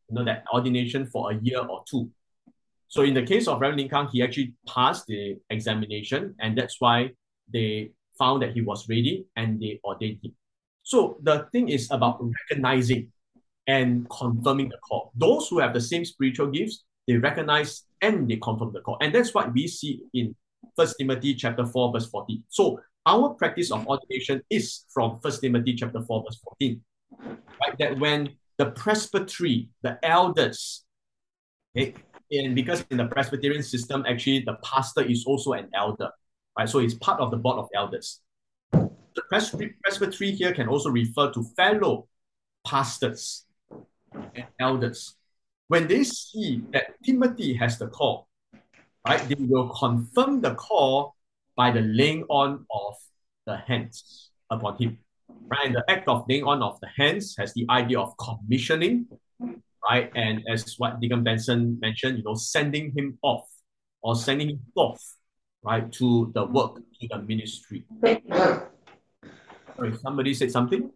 that ordination for a year or two. So in the case of Reverend Lim Kang, he actually passed the examination, and that's why they found that he was ready and they ordained him. So the thing is about recognizing and confirming the call. Those who have the same spiritual gifts, they recognize and they confirm the call. And that's what we see in 1 Timothy chapter 4, verse 14. So our practice of ordination is from 1 Timothy chapter 4, verse 14. Right? That when the presbytery, the elders, okay, and because in the Presbyterian system, actually the pastor is also an elder, right? So it's part of the board of elders. The presbytery here can also refer to fellow pastors and elders. When they see that Timothy has the call, right, they will confirm the call by the laying on of the hands upon him. Right? And the act of laying on of the hands has the idea of commissioning, right? And as what Deacon Benson mentioned, sending him off or sending him forth, right, to the work, to the ministry. Sorry, somebody said something?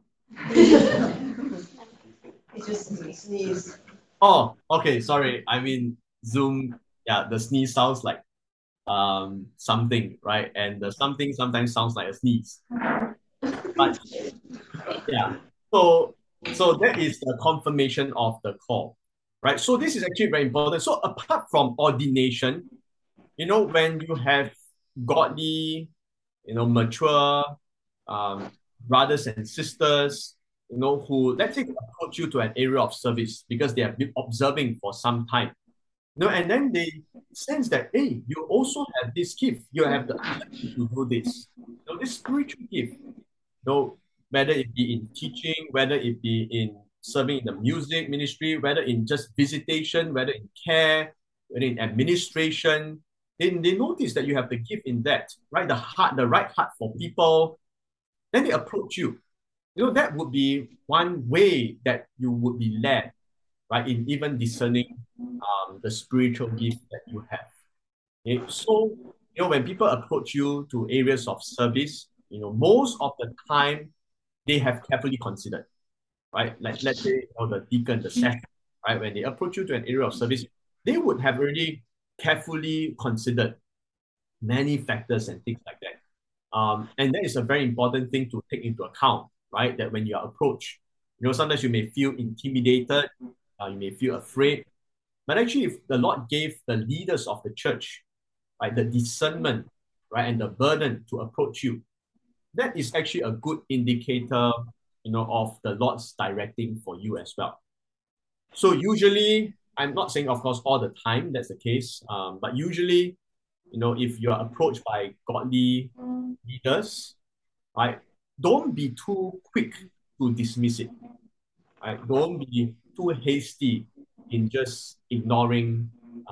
It's just sneeze. Oh, okay, sorry. I mean, Zoom, yeah, the sneeze sounds like something, right? And the something sometimes sounds like a sneeze. But yeah, so that is the confirmation of the call, right? So this is actually very important. So apart from ordination, when you have godly, mature brothers and sisters, who, let's say, approach you to an area of service because they have been observing for some time, and then they sense that, hey, you also have this gift, you have the ability to do this, this spiritual gift, whether it be in teaching, whether it be in serving in the music ministry, whether in just visitation, whether in care, whether in administration, then they notice that you have the gift in that, right? The right heart for people. Then they approach you. That would be one way that you would be led, right, in even discerning the spiritual gift that you have. Okay? So, when people approach you to areas of service, most of the time they have carefully considered, right? Like, let's say, the deacon, the session, right? When they approach you to an area of service, they would have already carefully considered many factors and things like that. And that is a very important thing to take into account, right? That when you are approached, sometimes you may feel intimidated, you may feel afraid, but actually, if the Lord gave the leaders of the church, right, the discernment, right, and the burden to approach you, that is actually a good indicator, of the Lord's directing for you as well. So usually, I'm not saying, of course, all the time that's the case, but usually, if you are approached by godly leaders, right, don't be too quick to dismiss it, right? Don't be too hasty in just ignoring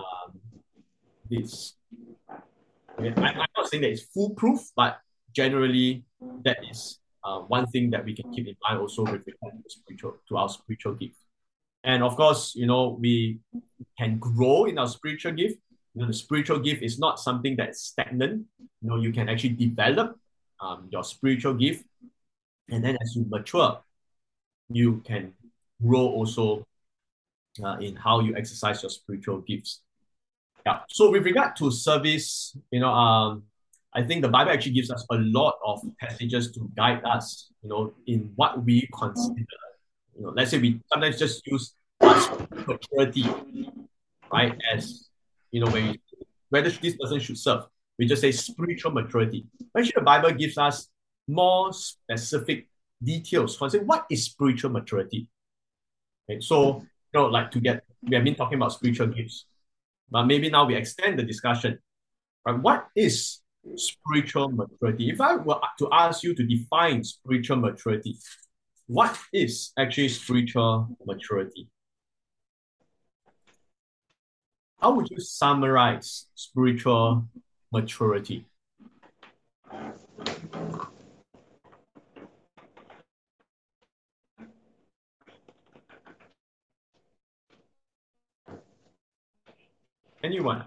this. Okay? I'm not saying that it's foolproof, but generally, that is one thing that we can keep in mind also with regard to our spiritual gift. And of course, we can grow in our spiritual gift. The spiritual gift is not something that's stagnant. You can actually develop your spiritual gift. And then as you mature, you can grow also in how you exercise your spiritual gifts. Yeah. So with regard to service, I think the Bible actually gives us a lot of passages to guide us, in what we consider. Let's say we sometimes just use maturity, right? As whether this person should serve, we just say spiritual maturity. Actually, the Bible gives us more specific details. For example, what is spiritual maturity? Okay, so we have been talking about spiritual gifts, but maybe now we extend the discussion. Right? What is spiritual maturity? If I were to ask you to define spiritual maturity, what is actually spiritual maturity? How would you summarize spiritual maturity? Anyone?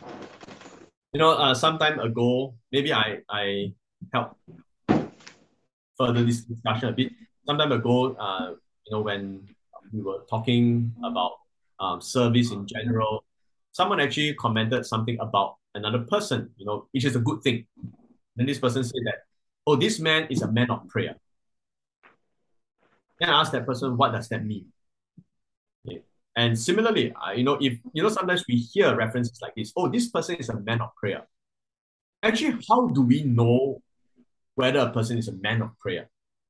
Some time ago, maybe I helped further this discussion a bit. Some time ago, when we were talking about service in general, someone actually commented something about another person, which is a good thing. And this person said that, oh, this man is a man of prayer. Then I asked that person, what does that mean? Okay. And similarly, if sometimes we hear references like this, oh, this person is a man of prayer. Actually, how do we know whether a person is a man of prayer?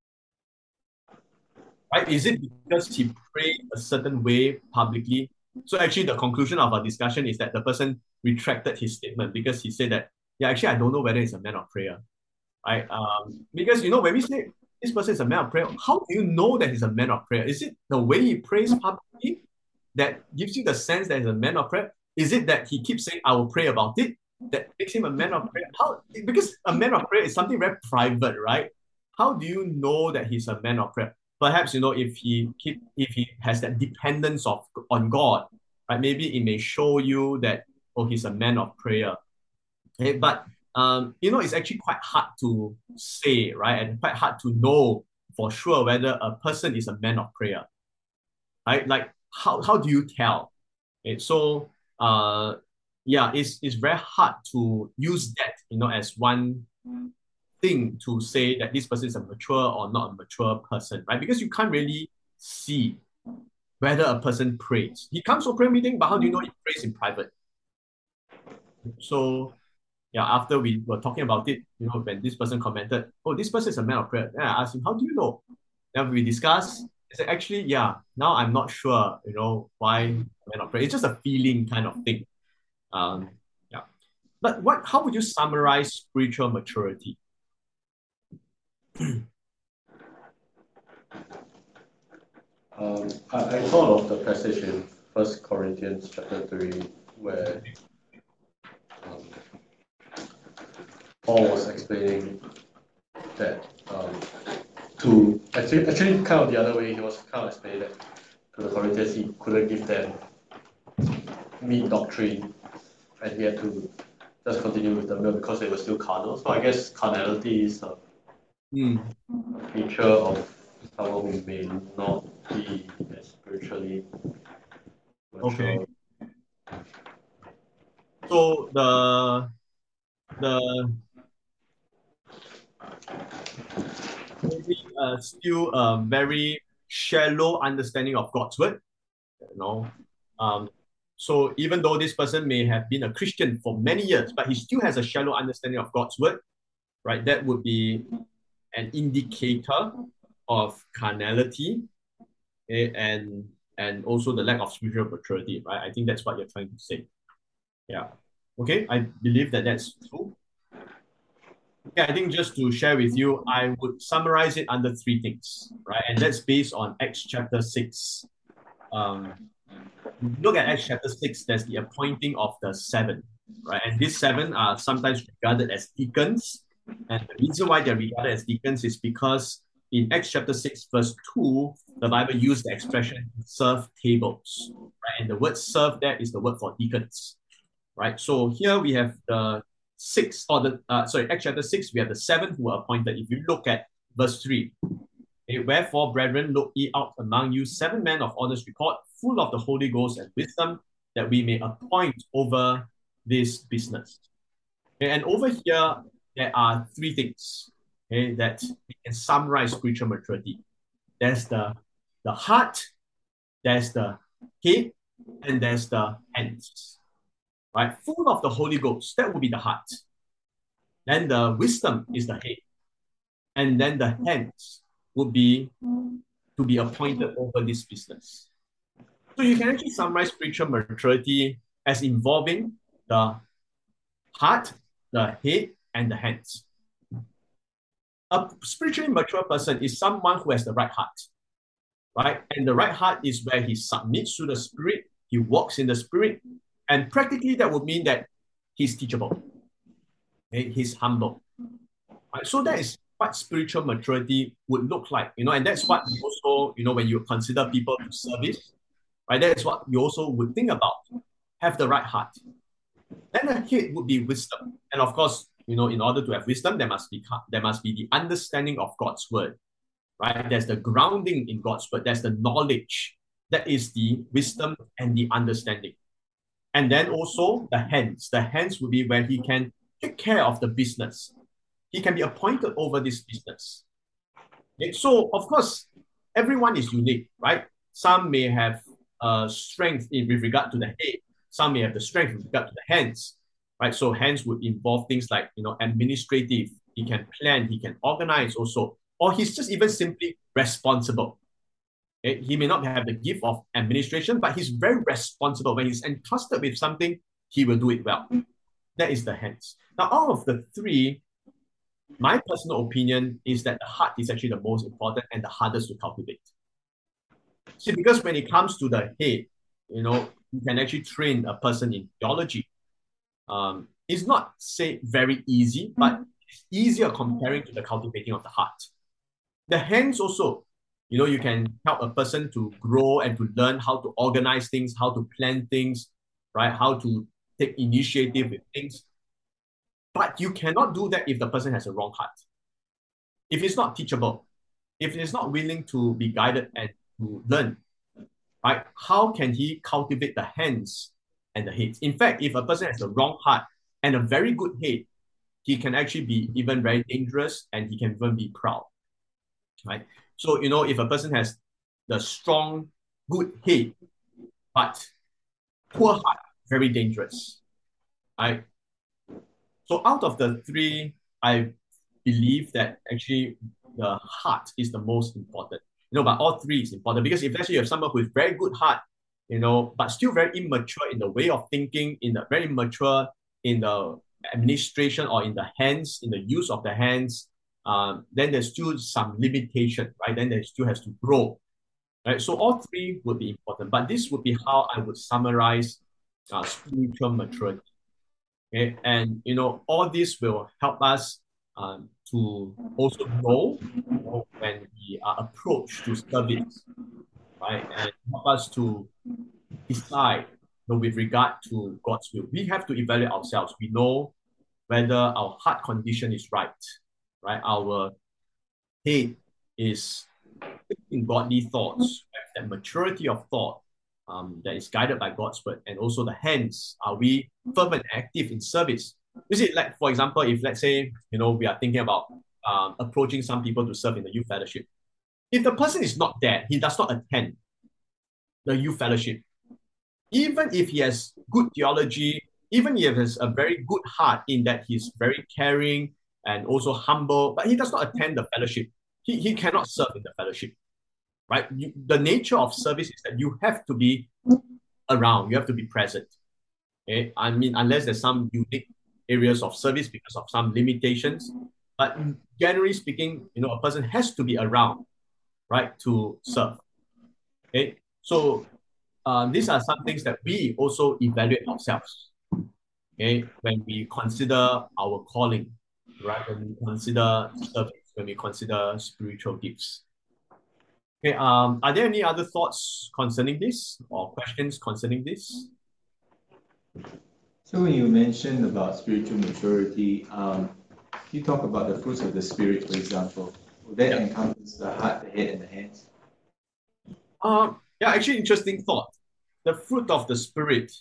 Right? Is it because he prayed a certain way publicly? So actually, the conclusion of our discussion is that the person retracted his statement because he said that, yeah, actually, I don't know whether he's a man of prayer. Right? Because, when we say this person is a man of prayer, how do you know that he's a man of prayer? Is it the way he prays publicly that gives you the sense that he's a man of prayer? Is it that he keeps saying, I will pray about it, that makes him a man of prayer? Because a man of prayer is something very private, right? How do you know that he's a man of prayer? Perhaps, if he has that dependence on God, right? Maybe it may show you that, oh, he's a man of prayer. Okay, but it's actually quite hard to say, right? And quite hard to know for sure whether a person is a man of prayer. Right? Like how do you tell? Okay, so it's very hard to use that, as one thing to say that this person is a mature or not a mature person, right? Because you can't really see whether a person prays. He comes to prayer meeting, but how do you know he prays in private? So after we were talking about it, when this person commented, oh, this person is a man of prayer, then I asked him, how do you know? Then we discussed. I said, actually, now I'm not sure, why man of prayer. It's just a feeling kind of thing. But how would you summarize spiritual maturity? I thought of the passage in 1 Corinthians chapter 3 where Paul was explaining that to actually kind of the other way, he was kind of explaining that to the Corinthians he couldn't give them meat doctrine and he had to just continue with the meal because they were still carnal. So I guess carnality is a feature of someone who may not be as spiritually mature. Okay. So the still a very shallow understanding of God's word, so even though this person may have been a Christian for many years, but he still has a shallow understanding of God's word, right? That would be an indicator of carnality, and also the lack of spiritual maturity, right? I think that's what you're trying to say. Yeah. Okay, I believe that's true. Yeah, I think just to share with you, I would summarize it under 3 things, right? And that's based on Acts chapter 6. Look at Acts chapter 6, there's the appointing of the 7, right? And these 7 are sometimes regarded as deacons. And the reason why they're regarded as deacons is because in Acts chapter 6, verse 2, the Bible used the expression serve tables, right? And the word serve there is the word for deacons, right? So here we have the 6, Acts chapter 6, we have the 7 who were appointed. If you look at verse 3, wherefore, brethren, look ye out among you 7 men of honest report, full of the Holy Ghost and wisdom, that we may appoint over this business. And over here, there are 3 things that we can summarize spiritual maturity. There's the heart, there's the head, and there's the hands. Right? Full of the Holy Ghost, that would be the heart. Then the wisdom is the head. And then the hands would be to be appointed over this business. So you can actually summarize spiritual maturity as involving the heart, the head, and the hands. A spiritually mature person is someone who has the right heart, right? And the right heart is where he submits to the Spirit, he walks in the Spirit, and practically that would mean that he's teachable, he's humble. Right? So that is what spiritual maturity would look like, and that's what you also, when you consider people to service, right? That's what you also would think about, have the right heart. Then the head would be wisdom. And of course, in order to have wisdom, there must be the understanding of God's word, right? There's the grounding in God's word. There's the knowledge. That is the wisdom and the understanding. And then also the hands. The hands will be where he can take care of the business. He can be appointed over this business. Okay? So, of course, everyone is unique, right? Some may have strength with regard to the head. Some may have the strength with regard to the hands, right? So hands would involve things like, administrative. He can plan, he can organize also. Or he's just even simply responsible. Okay? He may not have the gift of administration, but he's very responsible. When he's entrusted with something, he will do it well. That is the hands. Now, out of the three, my personal opinion is that the heart is actually the most important and the hardest to cultivate. See, because when it comes to the head, you can actually train a person in theology. It's not, say, very easy, but it's easier comparing to the cultivating of the heart. The hands also, you can help a person to grow and to learn how to organize things, how to plan things, right? How to take initiative with things. But you cannot do that if the person has a wrong heart. If it's not teachable, if it's not willing to be guided and to learn, right? How can he cultivate the hands and the head? In fact, if a person has a wrong heart and a very good head, he can actually be even very dangerous and he can even be proud, right? So, if a person has the strong, good head, but poor heart, very dangerous, right? So out of the three, I believe that actually the heart is the most important. But all three is important because if actually you have someone who is very good heart, but still very immature in the way of thinking, very immature in the administration or in the hands, in the use of the hands, then there's still some limitation, right? Then there still has to grow, right? So all three would be important, but this would be how I would summarize spiritual maturity. Okay? And all this will help us to also know, when we are approached to service, right? And help us to decide with regard to God's will. We have to evaluate ourselves. We know whether our heart condition is right? Our head is thinking godly thoughts, right? That maturity of thought that is guided by God's word, and also the hands. Are we fervent and active in service? You see, like for example, if let's say we are thinking about approaching some people to serve in the youth fellowship. If the person is not there, he does not attend the youth fellowship. Even if he has good theology, even if he has a very good heart in that he's very caring and also humble, but he does not attend the fellowship, he cannot serve in the fellowship, right? The nature of service is that you have to be around, you have to be present. Okay? I mean, unless there's some unique areas of service because of some limitations, but generally speaking, a person has to be around, right, to serve. Okay, so these are some things that we also evaluate ourselves. Okay, when we consider our calling, right? When we consider service, when we consider spiritual gifts. Okay, are there any other thoughts concerning this or questions concerning this? So when you mentioned about spiritual maturity, you talk about the fruits of the spirit, for example. Will that encompass the heart, the head, and the hands? Yeah, actually, interesting thought. The fruit of the spirit.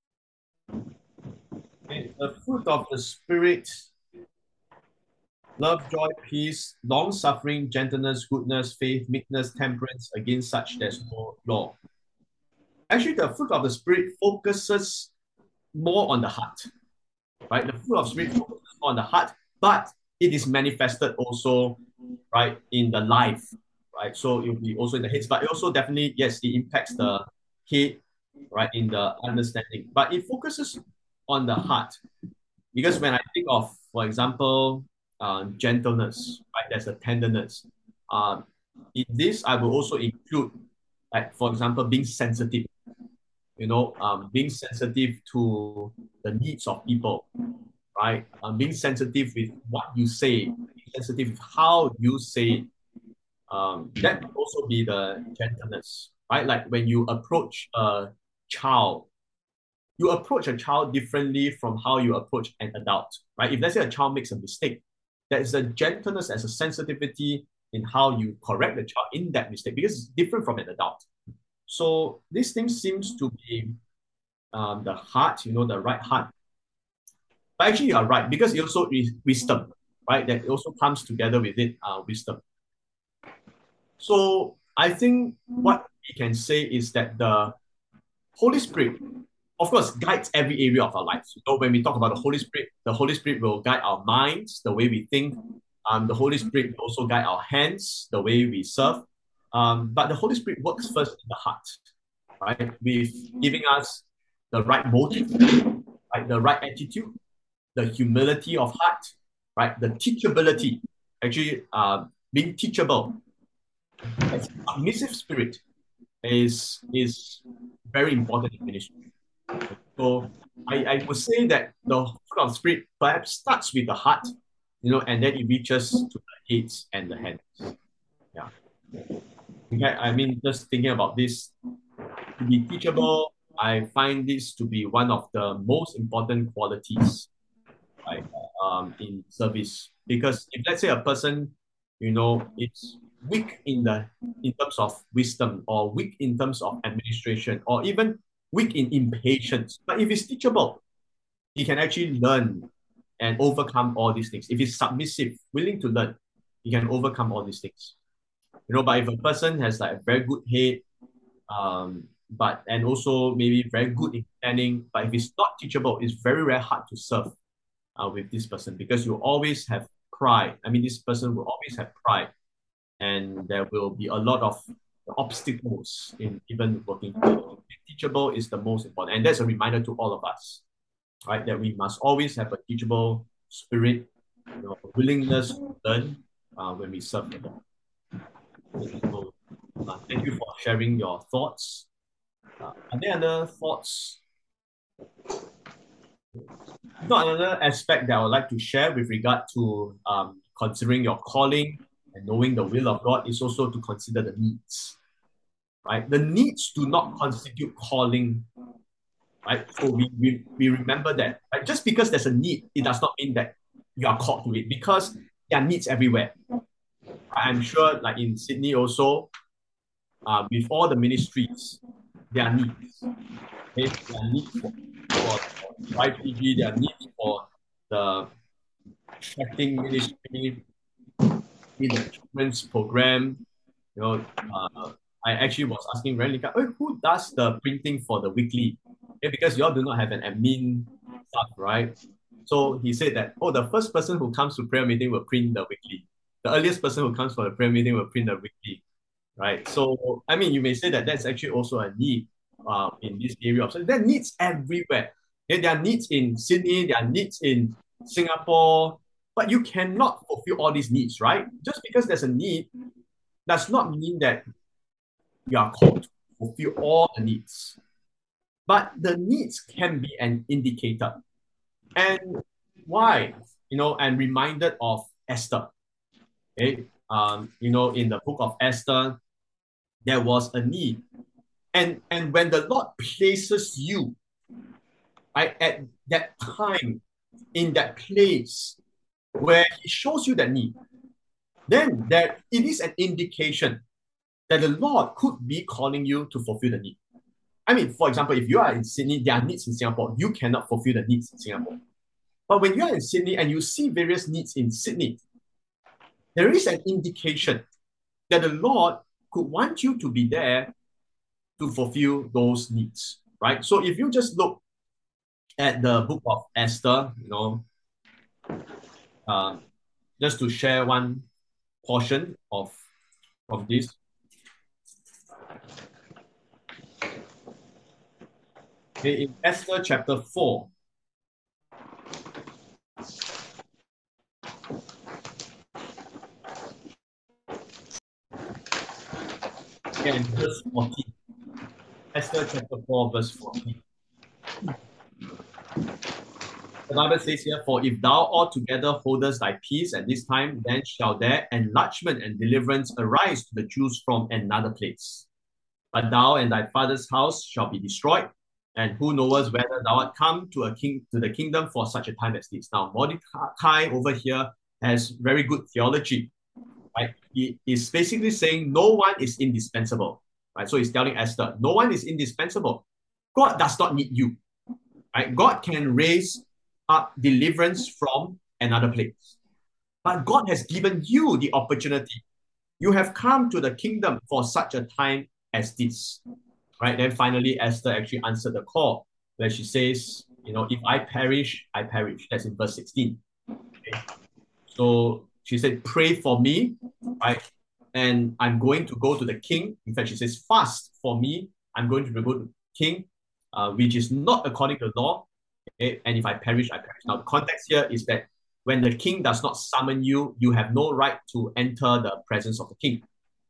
Okay, the fruit of the spirit: love, joy, peace, long-suffering, gentleness, goodness, faith, meekness, temperance. Against such there's no law. Actually, the fruit of the spirit focuses more on the heart, right? The fruit of spirit focuses more on the heart, but it is manifested also, right, in the life, right? So it will be also in the head, but it also definitely, yes, it impacts the head, right, in the understanding. But it focuses on the heart, because when I think of, for example, gentleness, right, there's a tenderness. In this, I will also include, like, for example, being sensitive. Being sensitive to the needs of people, right? Being sensitive with what you say, being sensitive with how you say it. That could also be the gentleness, right? Like when you approach a child, you approach a child differently from how you approach an adult, right? If let's say a child makes a mistake, there is a gentleness, there's a sensitivity in how you correct the child in that mistake because it's different from an adult. So this thing seems to be the heart, the right heart. But actually, you are right because it also is wisdom, right? That also comes together with it, wisdom. So I think what we can say is that the Holy Spirit, of course, guides every area of our lives. When we talk about the Holy Spirit will guide our minds, the way we think. The Holy Spirit will also guide our hands, the way we serve. But the Holy Spirit works first in the heart, right? With giving us the right motive, right? The right attitude, the humility of heart, right? The teachability, actually being teachable. A submissive spirit is very important in ministry. So I would say that the fruit of spirit perhaps starts with the heart, and then it reaches to the heads and the hands. Yeah. Okay, I mean, just thinking about this, to be teachable, I find this to be one of the most important qualities, right, in service. Because if let's say a person, is weak in terms of wisdom, or weak in terms of administration, or even weak in impatience, but if he's teachable, he can actually learn and overcome all these things. If he's submissive, willing to learn, he can overcome all these things. But if a person has like a very good head, and also maybe very good in planning, but if it's not teachable, it's very, very hard to serve with this person because you always have pride. I mean, this person will always have pride, and there will be a lot of obstacles in even working together. Teachable is the most important, and that's a reminder to all of us, right? That we must always have a teachable spirit, willingness to learn when we serve the Lord. So, thank you for sharing your thoughts. Are there other thoughts? Another aspect that I would like to share with regard to considering your calling and knowing the will of God is also to consider the needs. Right? The needs do not constitute calling. Right? So we remember that. Right? Just because there's a need, it does not mean that you are called to it, because there are needs everywhere. I'm sure, like in Sydney also, with all the ministries, there are needs. Okay? There are needs for YPG, there are needs for the tracking ministry, in the children's program. I actually was asking Renica, who does the printing for the weekly? Because you all do not have an admin staff, right? So he said that, the first person who comes to prayer meeting will print the weekly. The earliest person who comes for the prayer meeting will print the weekly, right? So, I mean, you may say that that's actually also a need in this area. So there are needs everywhere. There are needs in Sydney, there are needs in Singapore, but you cannot fulfill all these needs, right? Just because there's a need does not mean that you are called to fulfill all the needs. But the needs can be an indicator. And why? I'm reminded of Esther. Okay? In the book of Esther, there was a need. And when the Lord places you, right, at that time, in that place where He shows you that need, then it is an indication that the Lord could be calling you to fulfill the need. I mean, for example, if you are in Sydney, there are needs in Singapore. You cannot fulfill the needs in Singapore. But when you are in Sydney and you see various needs in Sydney, there is an indication that the Lord could want you to be there to fulfill those needs, right? So if you just look at the book of Esther, just to share one portion of this. Okay, in Esther chapter 4, and verse 14. Esther chapter 4, verse 14. The Bible says here, "For if thou altogether holdest thy peace at this time, then shall there enlargement and deliverance arise to the Jews from another place. But thou and thy father's house shall be destroyed, And who knows whether thou art come to the kingdom for such a time as this. Now, Mordecai over here has very good theology, right? He is basically saying no one is indispensable, right? So he's telling Esther, no one is indispensable. God does not need you, right? God can raise up deliverance from another place. But God has given you the opportunity. You have come to the kingdom for such a time as this, right? Then finally, Esther actually answered the call where she says, if I perish, I perish. That's in verse 16. Okay. So she said, pray for me, right? And I'm going to go to the king. In fact, she says, fast for me. I'm going to go to the king, which is not according to the law. Okay? And if I perish, I perish. Now, the context here is that when the king does not summon you, you have no right to enter the presence of the king.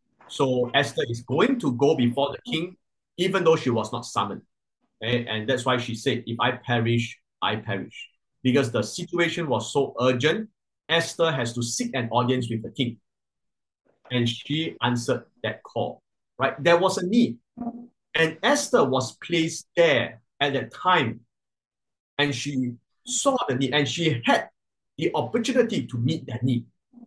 So Esther is going to go before the king, even though she was not summoned. Okay? And that's why she said, if I perish, I perish. Because the situation was so urgent, Esther has to seek an audience with the king. And she answered that call, right? There was a need. And Esther was placed there at that time. And she saw the need and she had the opportunity to meet that need.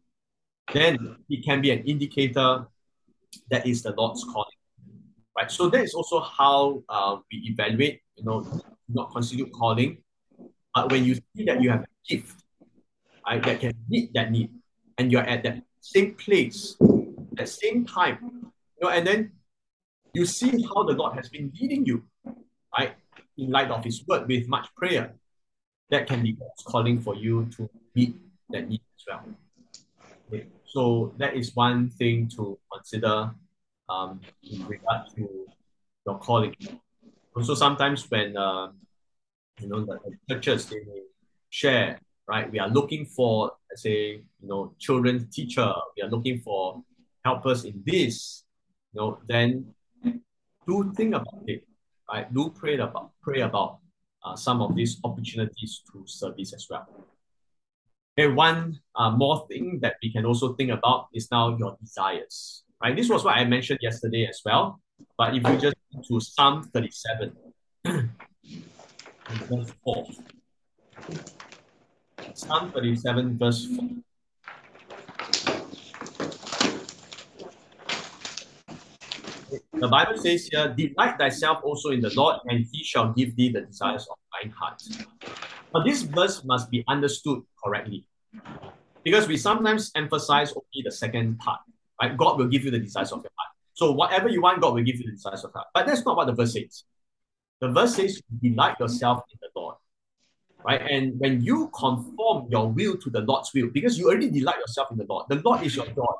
Then it can be an indicator that is the Lord's calling, right? So that is also how we evaluate, not constitute calling, but when you see that you have a gift, right, that can meet that need, and you're at that same place, at same time, and then you see how the Lord has been leading you, right, in light of His word with much prayer, that can be God's calling for you to meet that need as well. Okay. So that is one thing to consider in regard to your calling. Also, sometimes when the churches, they may share, right? We are looking for, let's say, children's teacher. We are looking for helpers in this. Then do think about it, right? Do pray about some of these opportunities to service as well. Okay, one more thing that we can also think about is now your desires, right? This was what I mentioned yesterday as well. But if you just go to Psalm 37, verse 4. Psalm 37, verse 4. The Bible says here, delight thyself also in the Lord, and He shall give thee the desires of thine heart. Now, this verse must be understood correctly, because we sometimes emphasize only the second part, right? God will give you the desires of your heart. So whatever you want, God will give you the desires of your heart. But that's not what the verse says. The verse says, delight yourself in the Lord, right? And when you conform your will to the Lord's will, because you already delight yourself in the Lord is your God,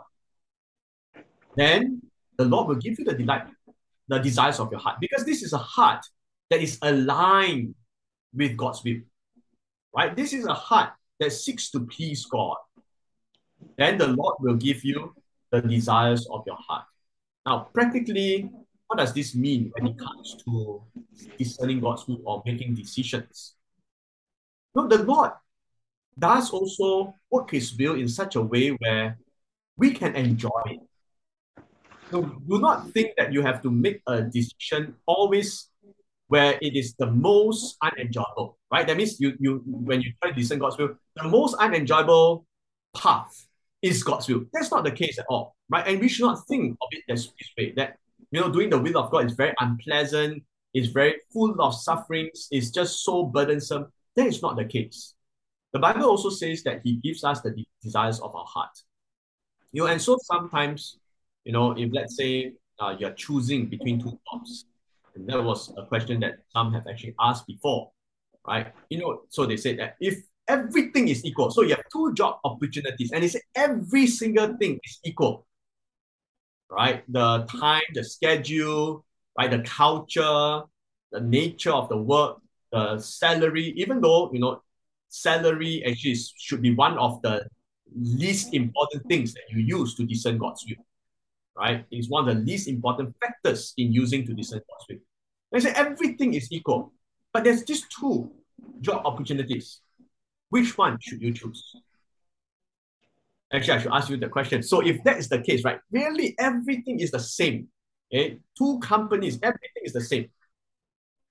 then the Lord will give you the desires of your heart, because this is a heart that is aligned with God's will, right? This is a heart that seeks to please God. Then the Lord will give you the desires of your heart. Now, practically, what does this mean when it comes to discerning God's will or making decisions? No, the Lord does also work His will in such a way where we can enjoy it. So do not think that you have to make a decision always where it is the most unenjoyable, right? That means when you try to discern God's will, the most unenjoyable path is God's will. That's not the case at all, right? And we should not think of it this way, that, doing the will of God is very unpleasant, is very full of sufferings, is just so burdensome. That is not the case. The Bible also says that He gives us the desires of our heart. And so sometimes, if let's say you're choosing between two jobs, and that was a question that some have actually asked before, right? So they said that if everything is equal, so you have two job opportunities, and they say every single thing is equal, right? The time, the schedule, right? The culture, the nature of the work, the salary, even though, salary actually should be one of the least important things that you use to discern God's will, right? It's one of the least important factors in using to discern God's will. They say everything is equal, but there's just two job opportunities. Which one should you choose? Actually, I should ask you the question. So if that is the case, right, really everything is the same. Okay? Two companies, everything is the same.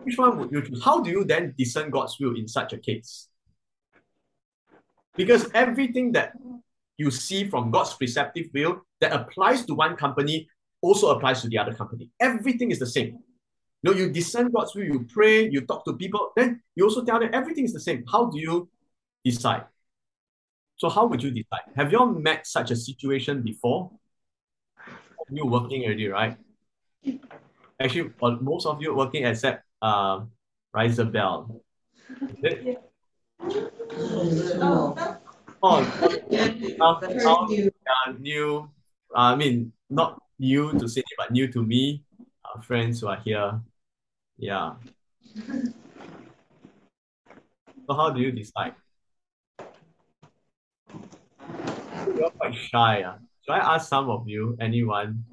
which one would you choose? How do you then discern God's will in such a case? Because everything that you see from God's preceptive will that applies to one company also applies to the other company. Everything is the same. You know, you discern God's will, you pray, you talk to people, then you also tell them everything is the same. How do you decide? So how would you decide? Have you all met such a situation before? You working already, right? Actually, most of you working except Rizabel. Is it? Oh, new. I mean, not new to Sydney, but new to me. Our friends who are here. Yeah. So how do you decide? You're quite shy. Should I ask some of you? Anyone?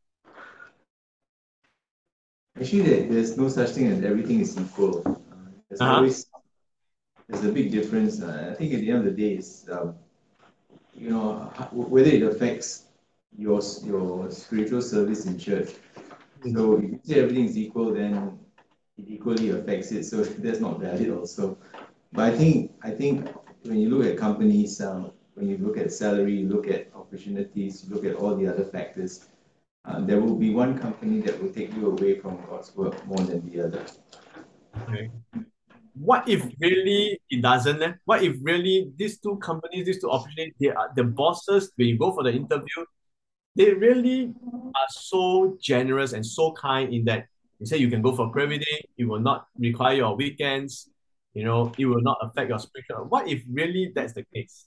Actually, there's no such thing as everything is equal. There's always a big difference. I think at the end of the day, it's you know, whether it affects your spiritual service in church. So if you say everything is equal, then it equally affects it. So that's not valid also. But I think when you look at companies, when you look at salary, you look at opportunities, you look at all the other factors, there will be one company that will take you away from God's work more than the other. Okay. What if really it doesn't? What if really these two companies, these two opportunities, they are the bosses, when you go for the interview, they really are so generous and so kind in that you say you can go for every day, it will not require your weekends, you know, it will not affect your spiritual. What if really that's the case?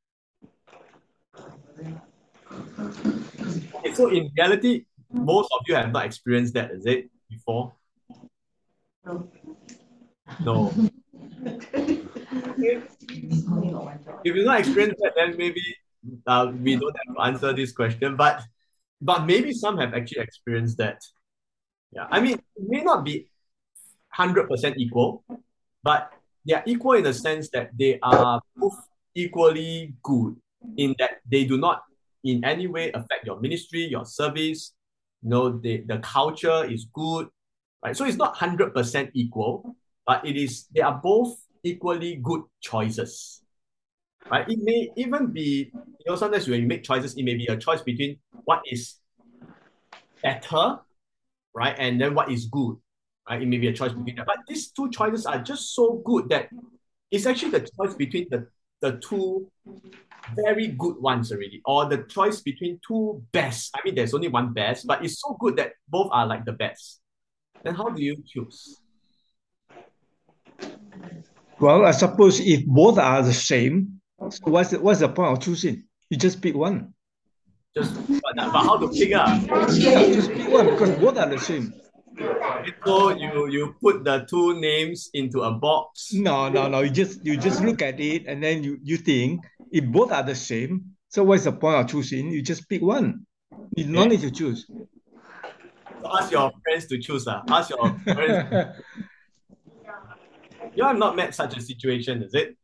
Okay, so in reality, most of you have not experienced that, is it, before? No. No. Okay. If you've not experienced that, then maybe we don't have to answer this question, but maybe some have actually experienced that. Yeah, I mean, it may not be 100% equal, but they are equal in the sense that they are both equally good in that they do not in any way affect your ministry, your service. You know, the culture is good, right? So it's not 100% equal, but they are both equally good choices, right? It may even be, you know, sometimes when you make choices, it may be a choice between what is better, right? And then what is good, right? It may be a choice between that. But these two choices are just so good that it's actually the choice between the two very good ones already, or the choice between two best. I mean, there's only one best, but it's so good that both are like the best. Then how do you choose? Well, I suppose if both are the same, so what's the point of choosing? You just pick one. But how to pick up? Yeah, just pick one because both are the same. So you put the two names into a box. No. You just look at it and then you think if both are the same, so what's the point of choosing? You just pick one. You don't need to choose. So ask your friends to choose. Ask your friends. You have not met such a situation, is it?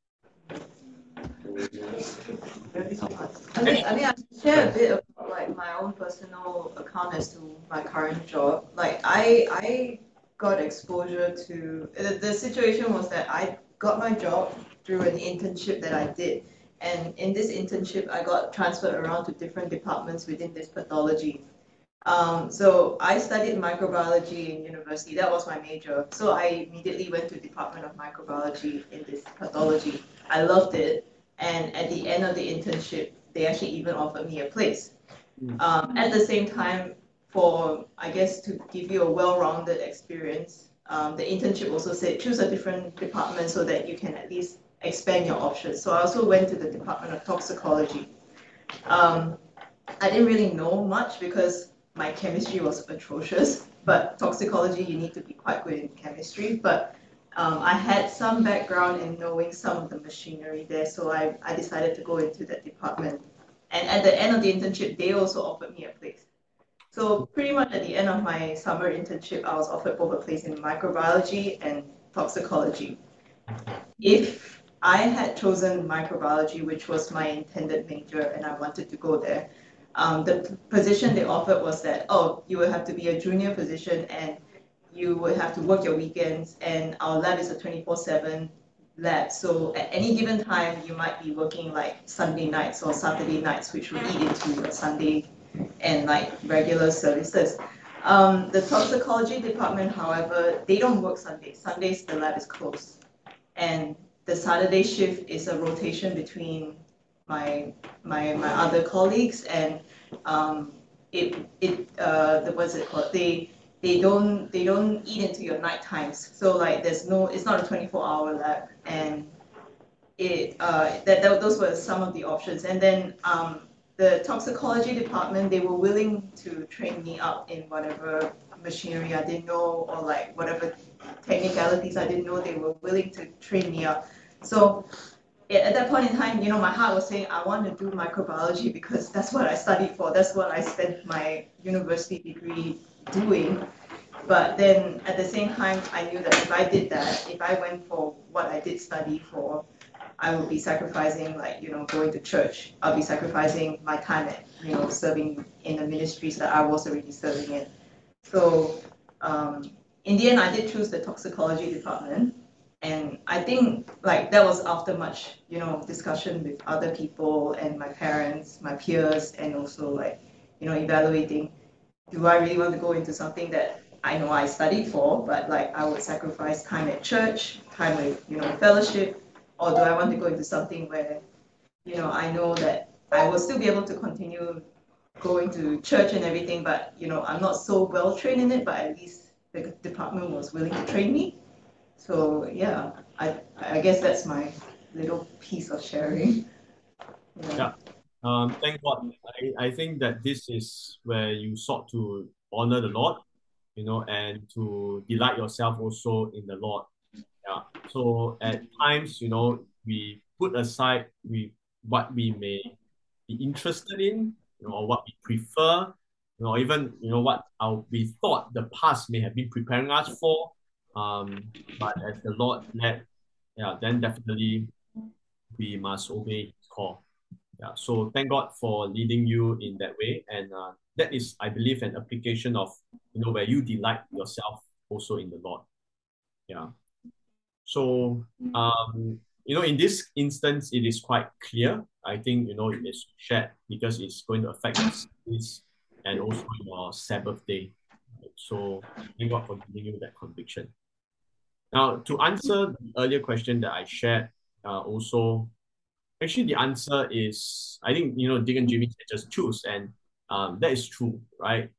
I mean, I share a bit of like my own personal account as to my current job. Like I got exposure to the situation was that I got my job through an internship that I did. And in this internship, I got transferred around to different departments within this pathology. So I studied microbiology in university. That was my major. So I immediately went to Department of Microbiology in this pathology. I loved it. And at the end of the internship, they actually even offered me a place. At the same time, I guess, to give you a well-rounded experience, the internship also said choose a different department so that you can at least expand your options. So I also went to the Department of Toxicology. I didn't really know much because my chemistry was atrocious, but toxicology, you need to be quite good in chemistry. But I had some background in knowing some of the machinery there, so I decided to go into that department. And at the end of the internship, they also offered me a place. So pretty much at the end of my summer internship, I was offered both a place in microbiology and toxicology. If I had chosen microbiology, which was my intended major, and I wanted to go there, the position they offered was that, oh, you will have to be a junior position and you would have to work your weekends, and our lab is a 24/7 lab. So at any given time, you might be working like Sunday nights or Saturday nights, which will eat into your Sunday and like regular services. The toxicology department, however, they don't work Sundays. Sundays, the lab is closed. And the Saturday shift is a rotation between my other colleagues, and what's it called? They don't eat into your night times. So like it's not a 24-hour lab, and those were some of the options. And then the toxicology department, they were willing to train me up in whatever machinery I didn't know, or like whatever technicalities I didn't know. They were willing to train me up. So at that point in time, my heart was saying, I want to do microbiology because that's what I studied for. That's what I spent my university degree doing. But then at the same time, I knew that if I did that, if I went for what I did study for, I would be sacrificing, like, going to church. I'll be sacrificing my time at, serving in the ministries that I was already serving in. So in the end, I did choose the toxicology department. And I think like that was after much, discussion with other people and my parents, my peers, and also like, evaluating, do I really want to go into something that I know I studied for, but like I would sacrifice time at church, time with, fellowship, or do I want to go into something where, I know that I will still be able to continue going to church and everything, but, I'm not so well trained in it, but at least the department was willing to train me. So yeah, I guess that's my little piece of sharing. Yeah. Thank God. I think that this is where you sought to honor the Lord, and to delight yourself also in the Lord. Yeah. So at times, we put aside what we may be interested in, or what we prefer, or even, what we thought the past may have been preparing us for. But as the Lord led, then definitely we must obey His call. Yeah. So thank God for leading you in that way, and that is, I believe, an application of where you delight yourself also in the Lord. Yeah. So in this instance, it is quite clear. I think it is shared because it's going to affect your studies and also your Sabbath day. So thank God for giving you that conviction. Now, to answer the earlier question that I shared, also, actually the answer is, I think, Dick and Jimmy said just choose, and that is true, right?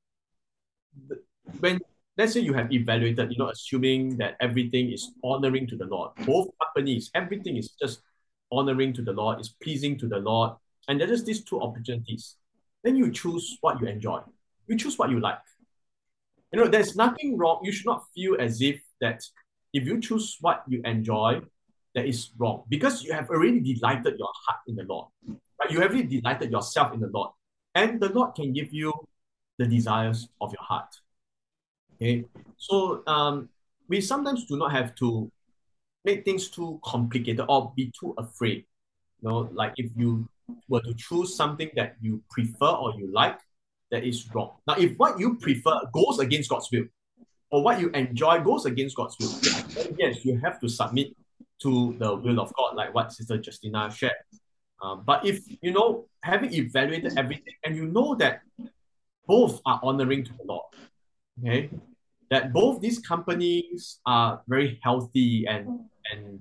When, let's say you have evaluated, assuming that everything is honoring to the Lord, both companies, everything is just honoring to the Lord, is pleasing to the Lord, and there's just these two opportunities, then you choose what you enjoy. You choose what you like. There's nothing wrong. You should not feel as if that if you choose what you enjoy, that is wrong, because you have already delighted your heart in the Lord. Right? You have already delighted yourself in the Lord, and the Lord can give you the desires of your heart. Okay, so we sometimes do not have to make things too complicated or be too afraid. Like if you were to choose something that you prefer or you like, that is wrong. Now, if what you prefer goes against God's will, or what you enjoy goes against God's will, then yes, you have to submit to the will of God, like what Sister Justina shared. But if, having evaluated everything, and that both are honoring to the Lord, okay, that both these companies are very healthy, and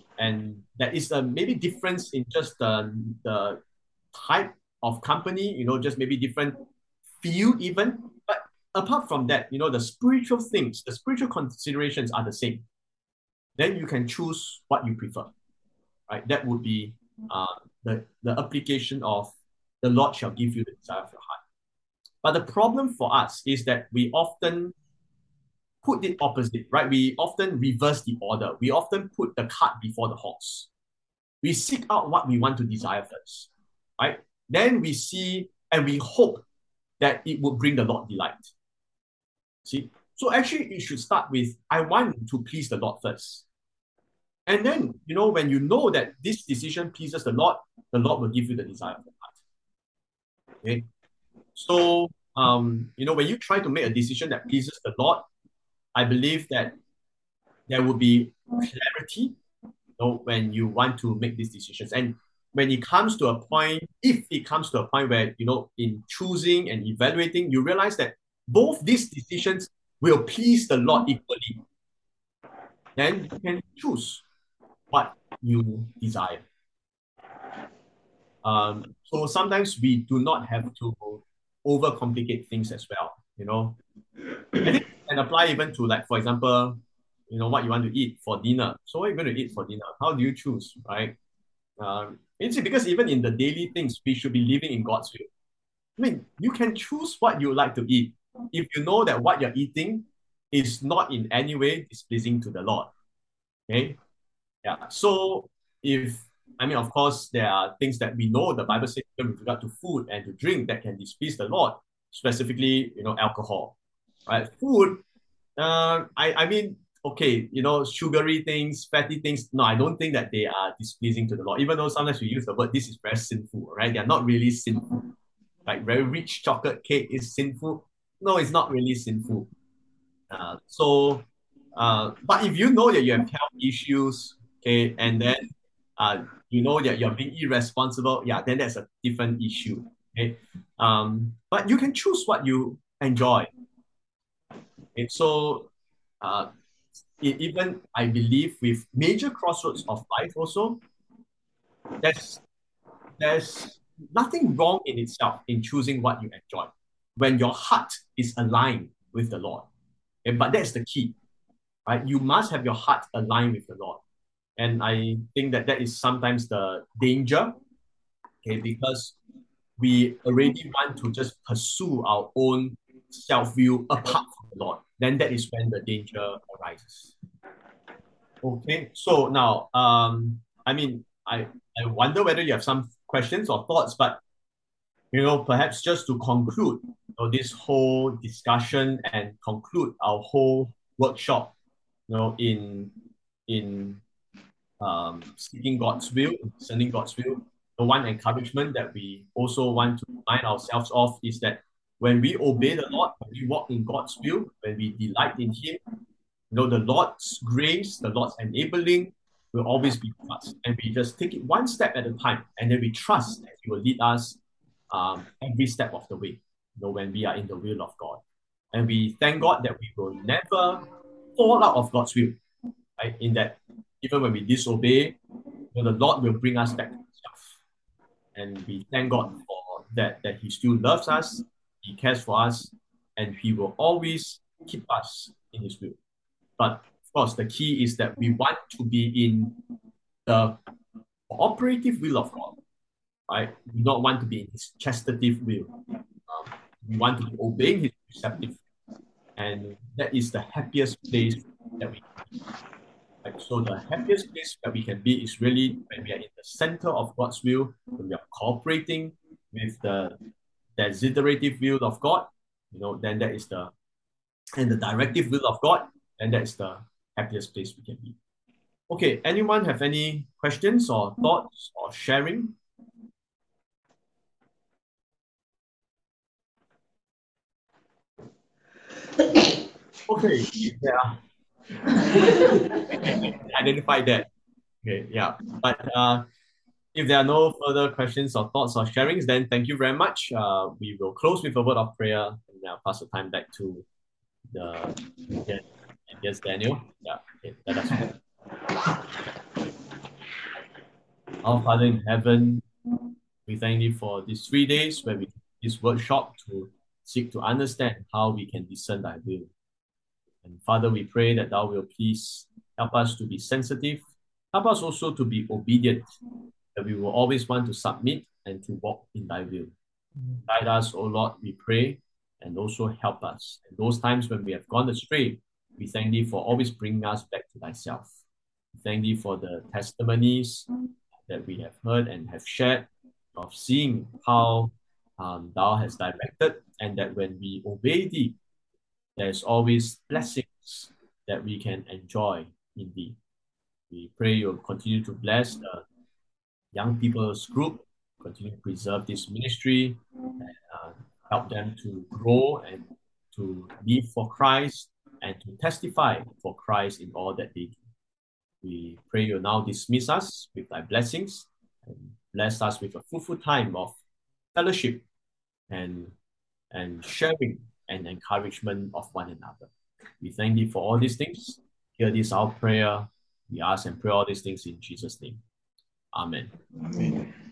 that is a maybe difference in just the type of company, just maybe different field even. But apart from that, the spiritual things, the spiritual considerations are the same. Then you can choose what you prefer, right? That would be the application of the Lord shall give you the desire of your heart. But the problem for us is that we often put it opposite, right? We often reverse the order. We often put the cart before the horse. We seek out what we want to desire first, right? Then we see and we hope that it will bring the Lord delight. See? So actually, it should start with, I want to please the Lord first. And then, when you know that this decision pleases the Lord will give you the desire of the heart. Okay? So, when you try to make a decision that pleases the Lord, I believe that there will be clarity, when you want to make these decisions. And when it comes to a point, if it comes to a point where, in choosing and evaluating, you realize that both these decisions will please the Lord equally, then you can choose what you desire. So sometimes we do not have to overcomplicate things as well, I think it can apply even to, like, for example, what you want to eat for dinner. So what are you going to eat for dinner? How do you choose, right? Because even in the daily things, we should be living in God's will. I mean, you can choose what you like to eat if you know that what you're eating is not in any way displeasing to the Lord. Okay? Yeah. So of course, there are things that we know the Bible says with regard to food and to drink that can displease the Lord, specifically, alcohol, right? Food, okay, sugary things, fatty things. No, I don't think that they are displeasing to the Lord. Even though sometimes we use the word, this is very sinful, right? They are not really sinful. Like very rich chocolate cake is sinful. No, it's not really sinful. But if you know that you have health issues, okay, and then you know that you're being irresponsible, yeah, then that's a different issue. Okay. But you can choose what you enjoy. Okay. So even I believe with major crossroads of life also, there's nothing wrong in itself in choosing what you enjoy when your heart is aligned with the Lord. Okay? But that's the key, right? You must have your heart aligned with the Lord. And I think that is sometimes the danger, okay, because we already want to just pursue our own self-will apart from the Lord. Then that is when the danger arises. Okay, so now, I wonder whether you have some questions or thoughts, but perhaps just to conclude this whole discussion and conclude our whole workshop, in seeking God's will, discerning God's will. The one encouragement that we also want to remind ourselves of is that when we obey the Lord, when we walk in God's will, when we delight in Him, the Lord's grace, the Lord's enabling will always be with us. And we just take it one step at a time, and then we trust that He will lead us every step of the way, when we are in the will of God. And we thank God that we will never fall out of God's will, right? In that, even when we disobey, the Lord will bring us back to Himself. And we thank God for that He still loves us, He cares for us, and He will always keep us in His will. But of course, the key is that we want to be in the operative will of God, right? We don't want to be in His chastative will. We want to be obeying His preceptive, and that is the happiest place that we can be. Right? So the happiest place that we can be is really when we are in the center of God's will, when we are cooperating with the desiderative will of God, then that is the directive will of God, and that's the happiest place we can be. Okay, anyone have any questions or thoughts or sharing? Okay, yeah. Identify that. Okay, yeah. But if there are no further questions or thoughts or sharings, then thank you very much. We will close with a word of prayer, and I'll pass the time back to Daniel. Yeah, okay, let us pray. Our Father in heaven, we thank you for these 3 days where we do this workshop to seek to understand how we can discern thy will. And Father, we pray that thou will please help us to be sensitive, help us also to be obedient, that we will always want to submit and to walk in thy will. Guide us, O Lord, we pray, and also help us. And those times when we have gone astray, we thank thee for always bringing us back to thyself. We thank thee for the testimonies that we have heard and have shared of seeing how thou hast directed, and that when we obey thee, there's always blessings that we can enjoy in thee. We pray you'll continue to bless the young people's group, continue to preserve this ministry, and help them to grow and to live for Christ and to testify for Christ in all that they do. We pray you now dismiss us with thy blessings and bless us with a fruitful time of fellowship and sharing and encouragement of one another. We thank thee for all these things. Hear this our prayer. We ask and pray all these things in Jesus' name. Amen. Amen.